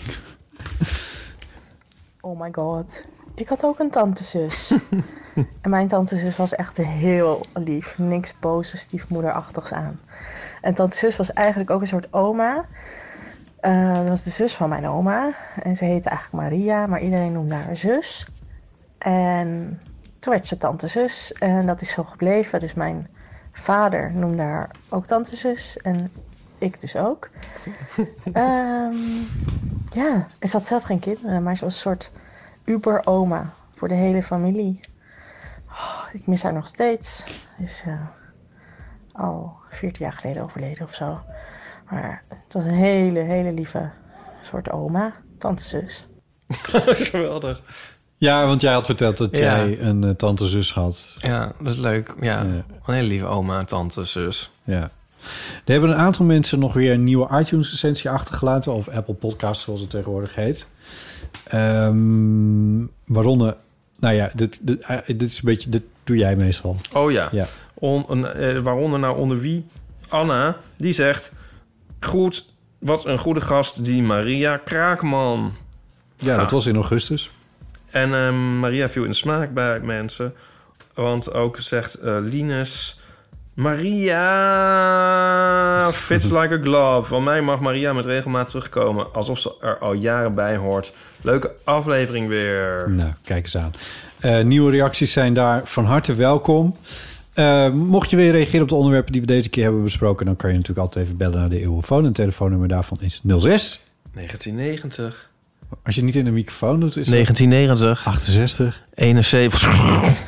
Oh my god. Ik had ook een tantezus. En mijn tantezus was echt heel lief. Niks boze stiefmoederachtigs aan. En tantezus was eigenlijk ook een soort oma. Uh, dat was de zus van mijn oma. En ze heette eigenlijk Maria, maar iedereen noemde haar zus. En toen werd ze tantezus. En dat is zo gebleven. Dus mijn... vader noemde haar ook tantezus en ik dus ook. um, ja, en ze had zelf geen kinderen, maar ze was een soort uber-oma voor de hele familie. Oh, ik mis haar nog steeds. Ze is uh, al veertien jaar geleden overleden of zo. Maar het was een hele, hele lieve soort oma, tantezus. Geweldig. Ja, want jij had verteld dat ja. jij een uh, tante-zus had. Ja, dat is leuk. Ja, ja. Een hele lieve oma, tante, zus. Ja. Er hebben een aantal mensen nog weer een nieuwe iTunes-recensie achtergelaten. Of Apple Podcast, zoals het tegenwoordig heet. Um, waaronder... Nou ja, dit, dit, dit is een beetje... Dit doe jij meestal. Oh ja. ja. On, uh, waaronder nou onder wie? Anna, die zegt... Goed, wat een goede gast, die Maria Kraakman. Ja, Ga. dat was in augustus. En uh, Maria viel in de smaak bij mensen. Want ook zegt uh, Linus... Maria fits like a glove. Van mij mag Maria met regelmaat terugkomen. Alsof ze er al jaren bij hoort. Leuke aflevering weer. Nou, kijk eens aan. Uh, nieuwe reacties zijn daar van harte welkom. Uh, mocht je weer reageren op de onderwerpen die we deze keer hebben besproken... dan kan je natuurlijk altijd even bellen naar de Eeuwenfoon. Het telefoonnummer daarvan is nul zes... negentien negentig. Als je het niet in de microfoon doet, is negentien negentig. achtenzestig. eenenzeventig.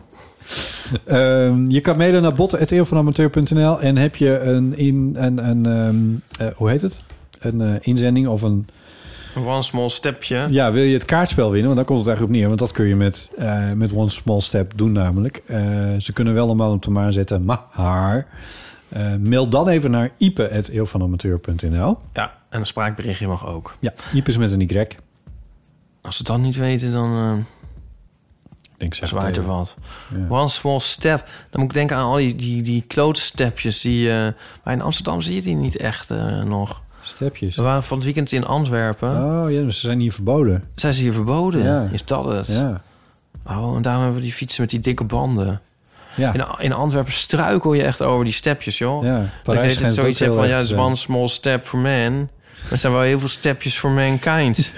Um, je kan mailen naar botten at eeuwvanamateur punt n l en heb je een, in, een, een um, uh, hoe heet het? Een uh, inzending of een... One small stepje. Ja, wil je het kaartspel winnen? Want daar komt het eigenlijk op neer. Want dat kun je met, uh, met One Small Step doen namelijk. Uh, ze kunnen wel een man op de maan zetten, maar... Uh, mail dan even naar ipe at eeuwvanamateur punt n l. Ja, en een spraakberichtje mag ook. Ja, Ipe is met een Y. Als ze dat niet weten, dan... Uh... Denk zeg zwaait er wat. Ja. One small step. Dan moet ik denken aan al die, die, die klote stepjes. Die, uh, maar in Amsterdam zie je die niet echt uh, nog. Stepjes? We waren van het weekend in Antwerpen. Oh ja, dus ze zijn hier verboden. Zijn ze hier verboden? Ja. Is dat het? Ja. Oh, en daarom hebben we die fietsen met die dikke banden. Ja. In, in Antwerpen struikel je echt over die stepjes, joh. Ja, Parijs dat je zoiets hebt van, ja, het is one small step for man. Maar er zijn wel heel veel stepjes for mankind.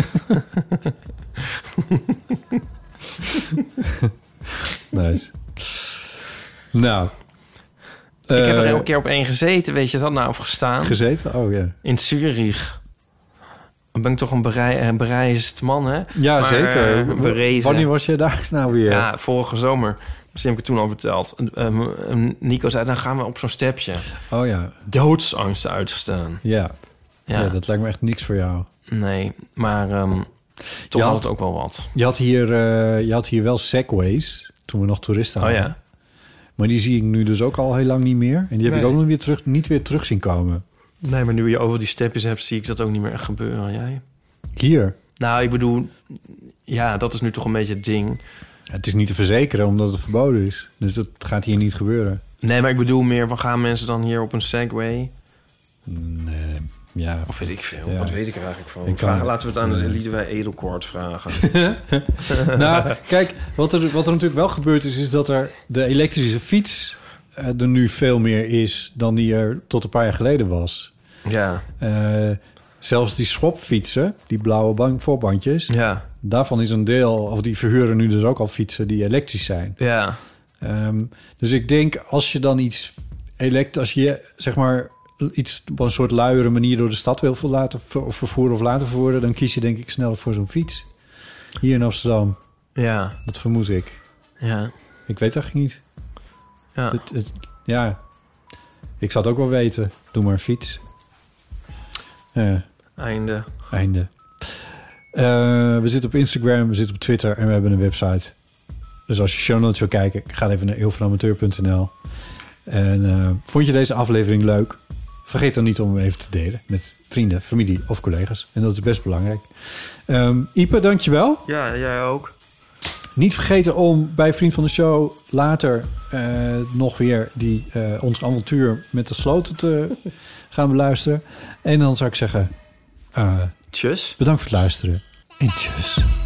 Nice. Nou. Ik uh, heb er uh, een keer op één gezeten, weet je dat nou, of gestaan? Gezeten? Oh ja. Yeah. In Zurich. Dan ben ik toch een, berei, een bereisd man, hè? Ja, maar, zeker. Uh, berezen. Wanneer was je daar nou weer? Ja, vorige zomer. Misschien heb ik het toen al verteld. Uh, Nico zei, dan gaan we op zo'n stepje. Oh ja. Doodsangst uitgestaan. Ja. Ja. Ja, dat lijkt me echt niks voor jou. Nee, maar um, toch je had had het ook wel wat. Je had hier, uh, je had hier wel segways toen we nog toeristen hadden. Oh ja. Maar die zie ik nu dus ook al heel lang niet meer. En die heb nee. ik ook nog weer terug, niet weer terug zien komen. Nee, maar nu je over die stepjes hebt, zie ik dat ook niet meer echt gebeuren. Jij? Hier? Nou, ik bedoel, ja, dat is nu toch een beetje het ding. Het is niet te verzekeren, omdat het verboden is. Dus dat gaat hier niet gebeuren. Nee, maar ik bedoel meer, van gaan mensen dan hier op een Segway? Nee, ja. Of weet ik veel. Ja. Wat weet ik er eigenlijk van? Ik vragen, kan... Laten we het aan nee. de Liedewij Edelkoort vragen. Nou, kijk, wat er, wat er natuurlijk wel gebeurd is... is dat er de elektrische fiets uh, er nu veel meer is... dan die er tot een paar jaar geleden was. Ja. Uh, zelfs die schopfietsen, die blauwe bank, voorbandjes... Ja. Daarvan is een deel, of die verhuren nu dus ook al fietsen die elektrisch zijn. Ja. Um, dus ik denk, als je dan iets elektrisch... als je, zeg maar... iets op een soort luiere manier door de stad wil laten vervoeren of laten vervoeren... dan kies je denk ik sneller voor zo'n fiets. Hier in Amsterdam. Ja. Dat vermoed ik. Ja. Ik weet eigenlijk niet. Ja. Het, het, ja. Ik zou het ook wel weten. Doe maar een fiets. Ja. Einde. Einde. Uh, we zitten op Instagram, we zitten op Twitter en we hebben een website. Dus als je show notes wil kijken, ga even naar eeuwvanamateur punt n l. En uh, vond je deze aflevering leuk? Vergeet dan niet om hem even te delen met vrienden, familie of collega's. En dat is best belangrijk. Um, Ipe, dankjewel. Ja, jij ook. Niet vergeten om bij Vriend van de Show later uh, nog weer die, uh, ons avontuur met de sloten te gaan beluisteren. En dan zou ik zeggen... Uh, tjus. Bedankt voor het luisteren. En tjus.